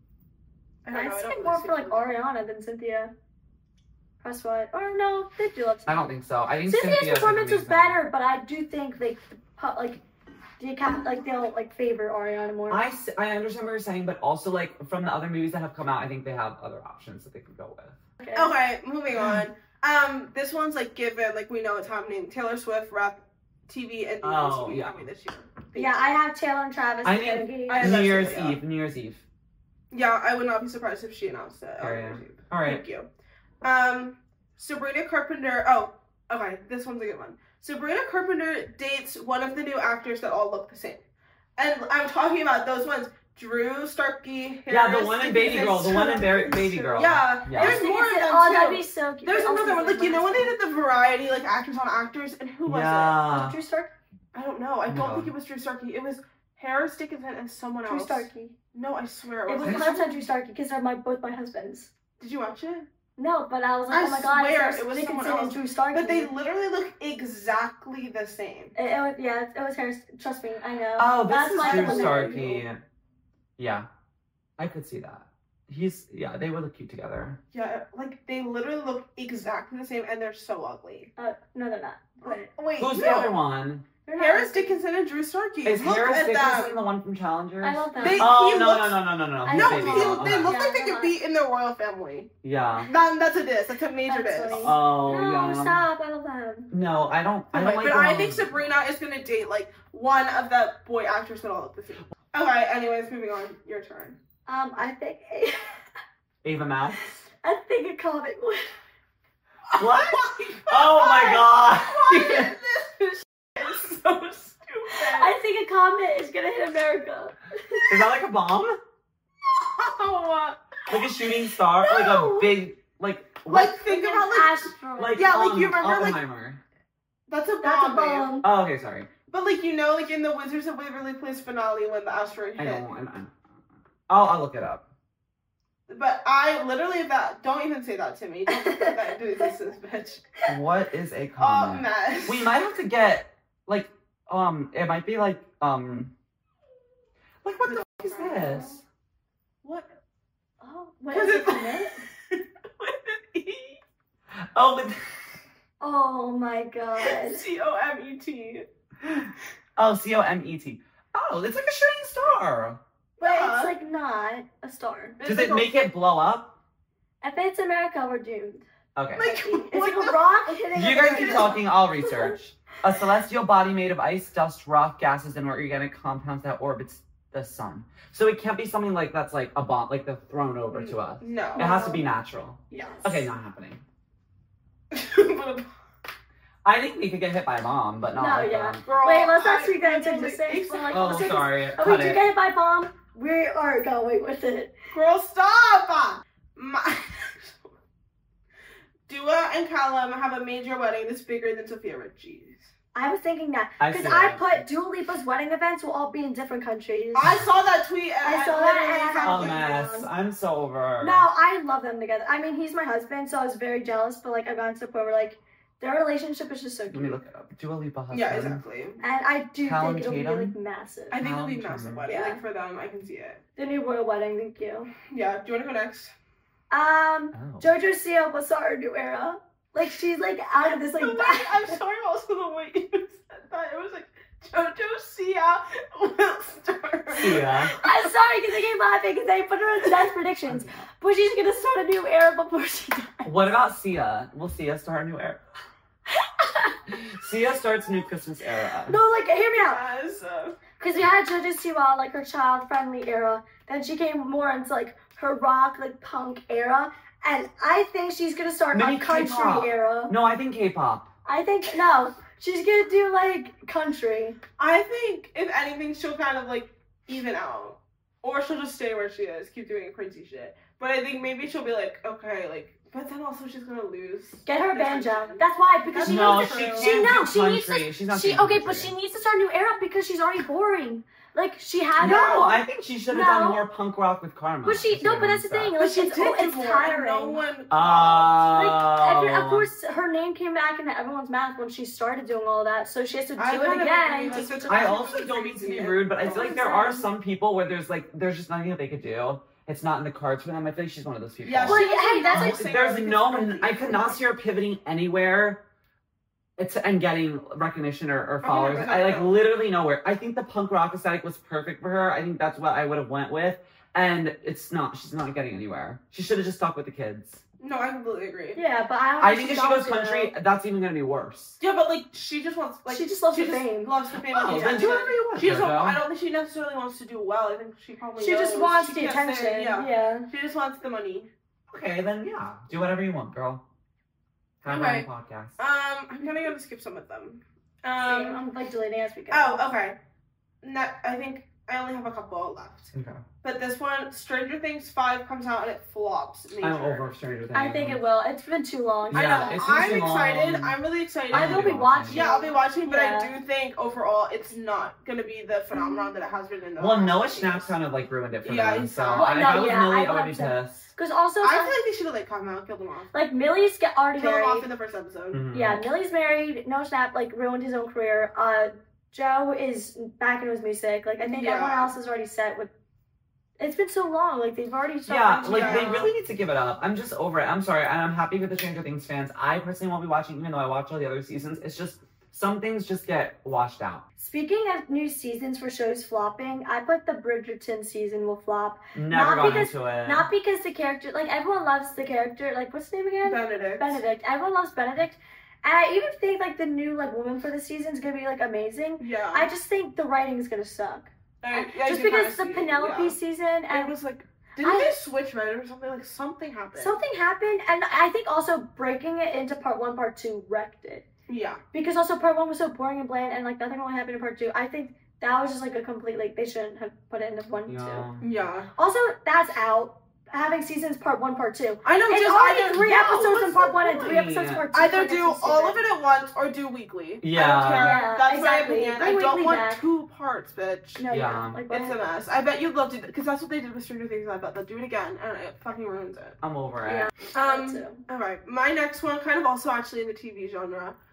I don't I know. I see don't it more really for like see- Ariana than Cynthia. That's what. Or no, they do love. I don't think so. I think Cynthia's Cynthia's performance was amazing. better, but I do think like the pu- like the account like they'll like favor Ariana more. I, s- I understand what you're saying, but also like from the other movies that have come out, I think they have other options that they can go with. okay. Okay, moving on. Um, this one's like given, like we know it's happening. Taylor Swift rap T V and Oh, T V yeah. coming this year. Yeah, I have Taylor and Travis. I getting think- engaged. I- New that's Year's it, yeah. Eve. New Year's Eve. Yeah, I would not be surprised if she announced it. on Period. New Year's Eve. All right. Thank you. Um, Sabrina Carpenter. Oh, okay. This one's a good one. Sabrina Carpenter dates one of the new actors that all look the same, and I'm talking about those ones: Drew Starkey. Yeah, the Harris one in Baby Girl. The one in Ba- Baby Girl. Yeah, Yeah. there's more of them Oh, too. that'd be so cute. There's Also, another one, like you know when they did the variety, like actors on actors, and who was it? Yeah. Drew Stark, I don't know. I Oh my don't God. think it was Drew Starkey. It was Harris Dickinson and someone Drew else. Starkey. No, I swear It it was wasn't. one hundred percent Drew Starkey because they're my both my husbands. Did you watch it? No, but I was like, I oh my god, swear it's it was Dickinson someone and else. Drew Starkey. But they literally look exactly the same. It, it was yeah, it was Harris. Trust me, I know. Oh, this That's is my Drew husband. Starkey. Yeah, I could see that. He's yeah, they would look cute together. Yeah, like they literally look exactly the same, and they're so ugly. Uh, no, they're not. Wait, Wait, Who's no. the other one? they're not. Harris Dickinson and Drew Starkey. Is Look Harris at Dickinson them. the one from Challengers? I love them. They- Oh he no, looks- no no no no no I He's No, know. Baby he, Girl. they Okay. look Yeah, like they they're could not. be in the royal family. Yeah. That, that's a diss. That's a major That's diss. funny. Oh no, yeah. stop! I love them. No, I don't. I don't Okay, like. but the I one- think Sabrina is gonna date like one of the boy actors that all look the same. Okay, anyways, moving on. Your turn. Um, I think Ava Max. I think a comic would. What? Oh my god. Why is this so stupid? I think a comet is gonna hit America. Is that like a bomb? Oh, Like a shooting star? Like No. a big like like what? think Like about an like asteroid. Like Yeah, like, um, you remember, like- Oppenheimer. that's a bomb. That's a babe. bomb. Oh, okay, sorry. But like you know, like in the Wizards of Waverly Place finale when the asteroid I hit. know. I'm, I'm, I'll I'll look it up. But I literally that don't even say that to me. Don't put that into existence, bitch. What is a Oh comet? mess. We might have to get like um. It might be like um. Like what the f- is this? What? Oh, what Was is it- it? Commit? With an E. Oh, with Oh my god. C O M E T. oh, C O M E T. Oh, it's like a shooting star. But Yeah. it's like not a star. It's Does like it a- make it blow up? If it's America, we're doomed. Okay. Like, It's what like the- a rock hitting You a guys bird. keep talking, I'll research. A celestial body made of ice, dust, rock, gases, and organic compounds that orbits the sun. So it can't be something like that's like a bomb, like they're thrown over to us. No. It has to be natural. Yes. Okay, not happening. But- I think we could get hit by a bomb, but not No, like yeah. that. Girl, Wait, let's I actually get into literally- existence. But like, Oh, let's take- sorry. Oh, we Cut do it. get hit by a bomb. We are going with it. Girl, stop! My... Dua and Callum have a major wedding that's bigger than Sophia Richie's. I was thinking that I because see I that. put Dua Lipa's wedding events will all be in different countries. I saw that tweet and I I, saw that literally and I found A had- it. mess. I'm so over. No, I love them together. I mean, he's my husband, so I was very jealous. But like, I've gotten to the point where like their relationship is just so Let me cute, look it up. Dua Lipa husband. Yeah, exactly. and I do Callum think it'll be Tatum? like massive. I think it'll be Um, massive wedding. yeah. Like for them, I can see it. The new royal wedding. Thank you. Yeah. Do you want to go next? Um, Oh. JoJo Siwa was our new era. Like she's like out of this like. The way, I'm sorry, also the way you said that. It was like JoJo Sia will start. Sia. I'm sorry because I keep laughing because I put her in death predictions, but she's gonna start a new era before she dies. What about Sia? Will Sia start a new era? Sia starts a new Christmas era. No, like hear me out. Yes. uh, Because we had JoJo Siwa, like her child-friendly era. Then she came more into like her rock, like punk era. And I think she's gonna start Maybe a country K-pop. era. No, I think K-pop. I think no, she's gonna do like country. I think if anything, she'll kind of like even out, or she'll just stay where she is, keep doing crazy shit. But I think maybe she'll be like, okay, like. But then also she's gonna lose. Get her a the banjo. attention. That's why because she no, needs she to. can't She do knows she needs country. to. She's not She doing okay, but country. she needs to start a new era because she's already boring. Like she had. No, her- I think she should have done No. more punk rock with Karma. But she no, but that's the thing. Like But she it's, did oh, it's before, and tiring. no one. Oh. Like, every, of course, her name came back into everyone's mouth when she started doing all that, so she has to do I it kind of again. agree, to- like, I also don't mean to be rude, but I feel like there are some people where there's like there's just nothing that they could do. It's not in the cards for them. I feel like she's one of those people. Yeah, Well, she- hey, that's she- like- singer There's because no, nobody- I could not see her pivoting anywhere. It's and getting recognition or, or Oh, followers. yeah, I like yeah. literally nowhere. I think the punk rock aesthetic was perfect for her. I think that's what I would have went with. And it's not. She's not getting anywhere. She should have just stuck with the kids. No, I completely agree. Yeah, but I don't I think if she's she goes also- country, that's even gonna be worse. Yeah, but like she just wants like She just loves she the just fame. loves the fame. Oh, and the then do attention. whatever you want. She just Jojo. I don't think she necessarily wants to do well. I think she probably She just knows. wants She the can't attention. say- Yeah. yeah. She just wants the money. Okay, then yeah, do whatever you want, girl. Have Okay. her own podcast. Um, I'm gonna go to skip some of them. Same, Um. I'm like deleting as we go. Oh, okay. No, I think I only have a couple left. Okay. But this one, Stranger Things five comes out and it flops. Major. I'm over Stranger Things. I think it will. It's been too long. I Yeah, know. it's been I'm too excited. long. I'm really excited. I will be watching. Yeah, I'll be watching, but I Yeah. do think overall it's not gonna be the phenomenon that it has been in the. Well, last Noah couple years. Schnapp kind of like ruined it for Yeah, them. he's So so- Well, I, if no, I was yeah, Millie, I I would be love him. pissed. Because also, I feel like they should have like come out, killed him off. like Millie's get already Killed him off married. in the first episode. Mhm. Yeah, Millie's married. No Snap like ruined his own career. Uh, Joe is back into his music. Like I think Yeah. everyone else is already set with. It's been so long. Like they've already. started Yeah, reaching like out. they really need to give it up. I'm just over it. I'm sorry, and I'm happy with the Stranger Things fans. I personally won't be watching, even though I watch all the other seasons. It's just some things just get washed out. Speaking of new seasons for shows flopping, I put the Bridgerton season will flop. Never Not got because- into it. Not because the character, like everyone loves the character. Like what's his name again? Benedict. Benedict. Everyone loves Benedict. And I even think like the new like woman for the season is gonna be like amazing. Yeah. I just think the writing is gonna suck. I, I just do kinda because the see it, Penelope yeah. season And and it was like, didn't I- they switch writers or something? Like something happened. something happened, and I think also breaking it into part one, part two wrecked it. Yeah. Because also part one was so boring and bland, and like nothing really happened in part two. I think that was just like a complete like they shouldn't have put it into one and Yeah. two. Yeah. Also, that's out. Having seasons part one, part two. I know. It's Just already either, three no, episodes what's in part the one and three point? episodes part two. either for do next all of season. it at once or do weekly. Yeah. I don't care. Yeah, That's exactly. my opinion. Bring I don't weekly want back. two parts, bitch. No, Yeah. yeah. Like what? It's a mess. I bet you'd love to, because that's what they did with Stranger Things. I bet they'll do it again, and it fucking ruins it. I'm over it. Yeah. Um. too. All right. My next one, kind of also actually in the T V genre.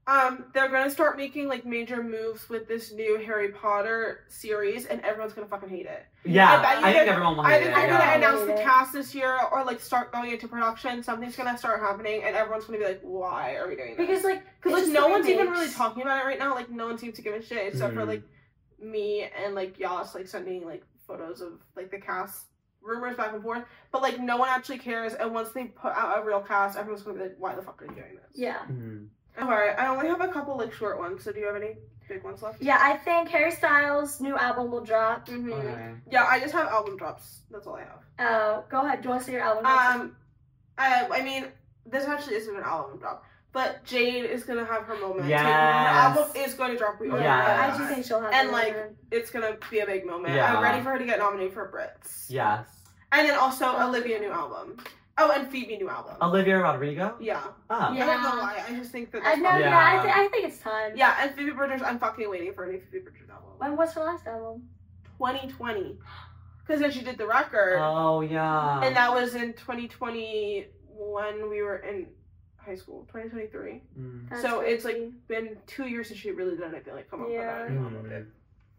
Um, they're gonna start making like major moves with this new Harry Potter series, and everyone's gonna fucking hate it. Yeah, I bet you I think they're- everyone will I hate think it. they're Yeah. gonna announce the Hate it. cast this year, or like start going into production. Something's gonna start happening, and everyone's gonna be like, "Why are we doing this?" Because like, Because it's like just no the one's even remakes. really talking about it right now. Like no one seems to give a shit except for Mhm. like me and like Yas like sending like photos of like the cast rumors back and forth. But like no one actually cares. And once they put out a real cast, everyone's gonna be like, "Why the fuck are you doing this?" Yeah. Mhm. Alright, I only have a couple like short ones. So do you have any big ones left? Yeah, I think Harry Styles' new album will drop. Mm-hmm. Okay. Yeah, I just have album drops. That's all I have. Uh, go ahead. Do you want to say your album? drops? Um, I, I mean, this actually isn't an album drop, but Jade is gonna have her moment. Yes. Her album is going to drop. We yeah, already Yes. know I do that. think she'll have. And, a like, moment. It's gonna be a big moment. Yeah. I'm ready for her to get nominated for Brits. Yes. And then also Olivia new album. Oh, and Phoebe new album. Olivia Rodrigo? Yeah. Oh. Yeah. I don't know why. I just think that. I That's know. probably- Yeah, Yeah. I, th- I think it's time. Yeah, and Phoebe Bridgers. I'm fucking waiting for a new Phoebe Bridgers album. When was her last album? twenty twenty. Because then she did the record. Oh, yeah. And that was in twenty twenty when we were in high school, twenty twenty-three. Mm. That's So it's crazy. like been two years since she really done anything like come up Yeah. with that. Mm.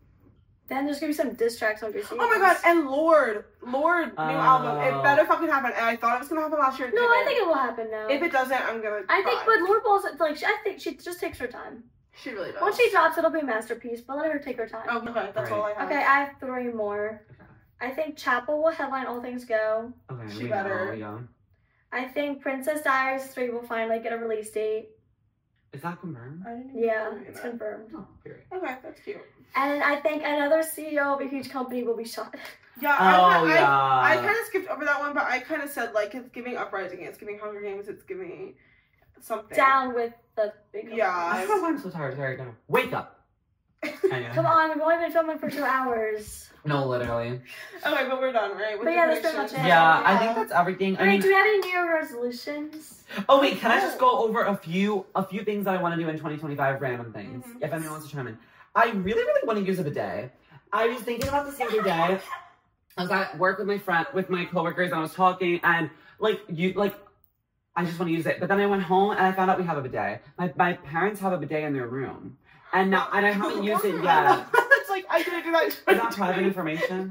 Then there's gonna be some diss tracks on Gracie. Oh my god, and Lord, Lord new Oh. album. It better fucking happen. And I thought it was gonna happen last year. It No, I didn't. think it will happen now. if it doesn't, I'm gonna. I think, cry. but Lord Ball's like, I think she just takes her time. she really does. Once she drops, it'll be a masterpiece. But let her take her time. Oh, okay, that's all I have. Okay, I have three more. I think Chapel will headline All Things Go. Okay, She we better. know, yeah. I think Princess Diaries three will finally get a release date. Is that confirmed? I didn't even Yeah, know it's that. confirmed. Oh, period. Okay, that's cute. And I think another C E O of a huge company will be shot. Yeah, Oh, I, I, yeah. I, kind of skipped over that one, but I kind of said like it's giving Uprising, it's giving Hunger Games, it's giving something. Down with the big company. Yeah. I don't know why I'm so tired. Sorry, no. Wake up. Anyway. Come on, we've only been filming for two hours. No, literally. Okay, but we're done, right? With But the yeah, that's pretty predictions? much it. Yeah, I Yeah. think that's everything. I Wait, mean, do we have any New Year resolutions? oh wait, can I just go over a few a few things that I want to do in twenty twenty-five, random things, Mhm. if anyone wants to chime in. I really, really want to use a bidet. I was thinking about this the other day. I was at work with my friend, with my coworkers, and I was talking, and like you, like I just want to use it. But then I went home and I found out we have a bidet. My my parents have a bidet in their room, and now and I haven't used it yet. It's like I didn't do that. Is that private information?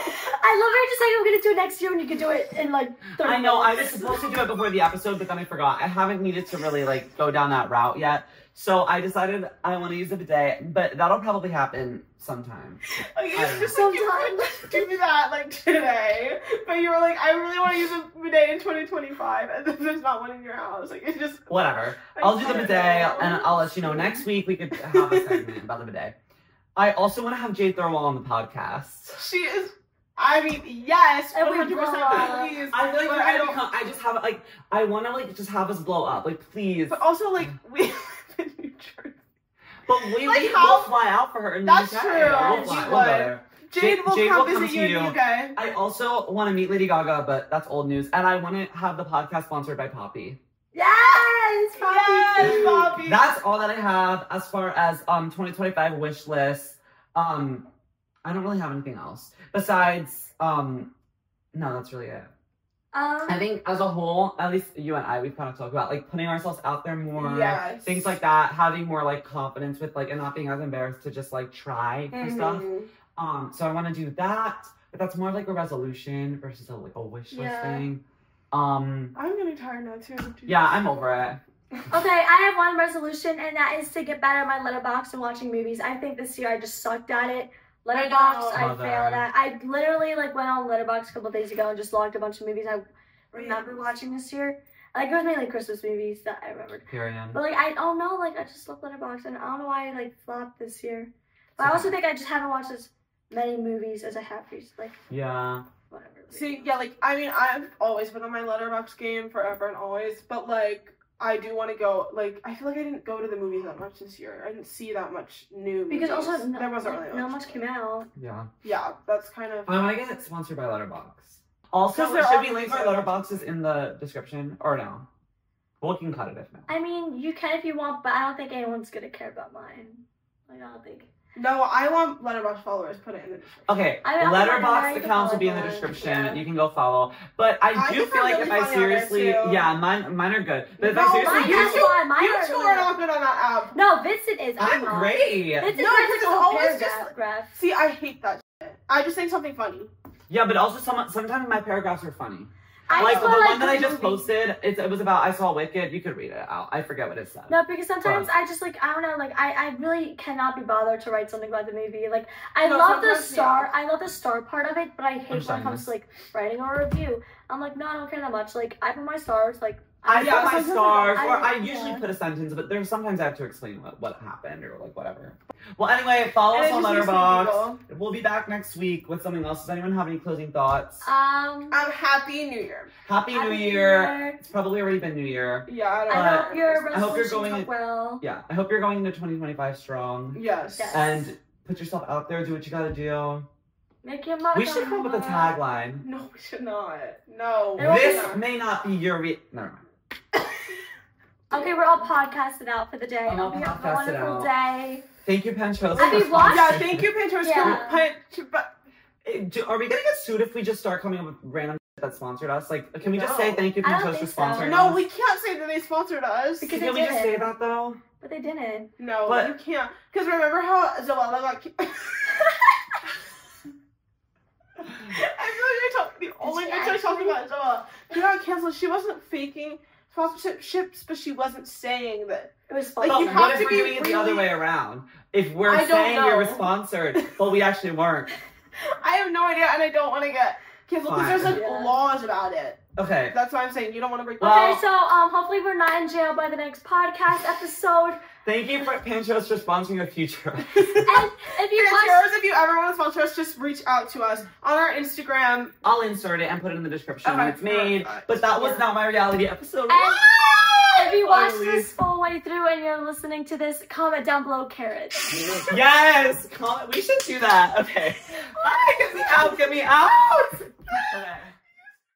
I love her just saying I'm gonna do it next year when you can do it in like thirty I know I was minutes. supposed to do it before the episode, but then I forgot. I haven't needed to really like go down that route yet. So I decided I want to use a bidet, but that'll probably happen sometime. Like, I it's don't just know. like you would do me that like today, but you were like, I really want to use a bidet in twenty twenty-five, and then there's not one in your house. Like it's just Whatever. I I'll do the can't bidet, now. and I'll let you know next week. We could have a segment about the bidet. I also want to have Jade Thirlwall on the podcast. She is. I mean, yes, And one we hundred percent. blow. Please. I feel like But we're I gonna don't- become. I just have like. I want to like just have us blow up. Like please. But also, like we live in New Jersey. But we like, we how- will fly out for her in That's the U K. true. We'll fly. You We'll go would. there. Jade, Jade- will Jade come will visit come to you in you. the U K. I also want to meet Lady Gaga, but that's old news. And I want to have the podcast sponsored by Poppy. Yes, Poppy. Yes, Bobby. That's all that I have as far as um twenty twenty-five wish list. Um, I don't really have anything else besides um. No, that's really it. Um, I think as a whole, at least you and I, we've kind of talked about like putting ourselves out there more, Yes. things like that, having more like confidence with like and not being as embarrassed to just like try for stuff. Mhm. Um, so I want to do that, but that's more like a resolution versus a like a wish list Yeah. thing. Um, I'm getting tired now too. yeah, I'm over it. Okay, I have one resolution, and that is to get better at my letterbox and watching movies. I think this year I just sucked at it. Letterbox, I, Mother. failed at. I literally like went on Letterbox a couple days ago and just logged a bunch of movies I remember watching this year. Like it was mainly Christmas movies that I remembered. Period. But like I don't know, like I just love Letterbox, and I don't know why I like flopped this year. But I also think I just haven't watched as many movies as I have recently. Like Yeah. whatever. See, yeah, like I mean, I've always been on my Letterboxd game forever and always, but like I do want to go. Like I feel like I didn't go to the movies that much this year. I didn't see that much new. Because movies. also no, there wasn't really not much came out. Yeah. Yeah, that's kind of. I want to get it sponsored by Letterbox. Also, 'Cause they're should all we link our really Letterboxes in the description or no? Well, we can cut it if not. I mean, you can if you want, but I don't think anyone's gonna care about mine. Like, I don't think. No, I want Letterboxd followers. Put it in the description. Okay, I- I'm Letterboxd wondering accounts will if be in the I'll description. yeah. You can go follow. But I I do think feel they're like really if I funny on there, seriously, too. yeah, mine mine are good. But if No, I seriously, mine you is two, fine. Mine you are two really are good. not good on that app. No, Vincent is. I'm I'm not. great. Vincent No, writes because a whole it's always paragraph. just- graph. See, I hate that shit. I just think something funny. Yeah, but also some sometimes my paragraphs are funny. I like just the feel one like that I the just movie- posted, it, it was about I saw Wicked. You could read it out. I forget what it said. No, because sometimes But- I just like I don't know, like I, I really cannot be bothered to write something about the movie. Like I No, love the sometimes, star, yeah. I love the star part of it, but I hate when it Understand comes this. to like writing a review. I'm like, no, I don't care that much. Like I put my stars, like I Yeah, put my sometimes stars, I- or I yeah. usually put a sentence, but there's sometimes I have to explain what, what happened or like whatever. Well, anyway, follow And us it on just makes me Letterboxd. giggle. We'll be back next week with something else. Does anyone have any closing thoughts? um. Um, Happy New Year. Happy New Happy New Year. Year. It's probably already been New Year. Yeah, I don't I know. hope your I hope you're resolutions going went in- well. Yeah, I hope you're going into twenty twenty-five strong. Yes. Yes. And put yourself out there, do what you gotta do. Make your mark. We should on come up with a the- tagline. No, we should not. No. There will be This none. may not be your re- never mind. Okay, we're all podcasted out for the day. I'm all Hope you have a podcasted wonderful out. day. Thank you, Pencho. Have you watched- Yeah, thank you, Pinterest. Yeah. Pinterest. But Are we gonna get sued if we just start coming up with random shit that sponsored us? Like, can we just say No. thank you, I don't Pinterest, think for so. sponsoring no, us? we can't say that they sponsored us. Because Can they we just say didn't. that though? But they didn't. No, But- you can't. Because remember how Zoella got. ki- I feel like you're talking. The only she bitch I talked actually? about Zoella. She got canceled. She wasn't faking sponsorships, but she wasn't saying that. It was Like, But you fun. have what if to we're be doing it the other really- way around? If we're I don't saying we were know. sponsored, but we actually weren't. I have no idea, and I don't want to get canceled because Fine. there's like Yeah. laws about it. Okay. That's why I'm saying you don't want to break. Well- Okay, so um, hopefully we're not in jail by the next podcast episode. Thank you for Pinterest for sponsoring a future. And if you It's want, yours. If you ever want to sponsor us, just reach out to us on our Instagram. I'll insert it and put it in the description when Okay, it's made. perfect. But that was Yeah. not my reality episode. and if you watched Finally. this full way through and you're listening to this, comment down below carrots. Yes! Comment. We should do that. Okay. Bye. Get me out. Get me out. Okay.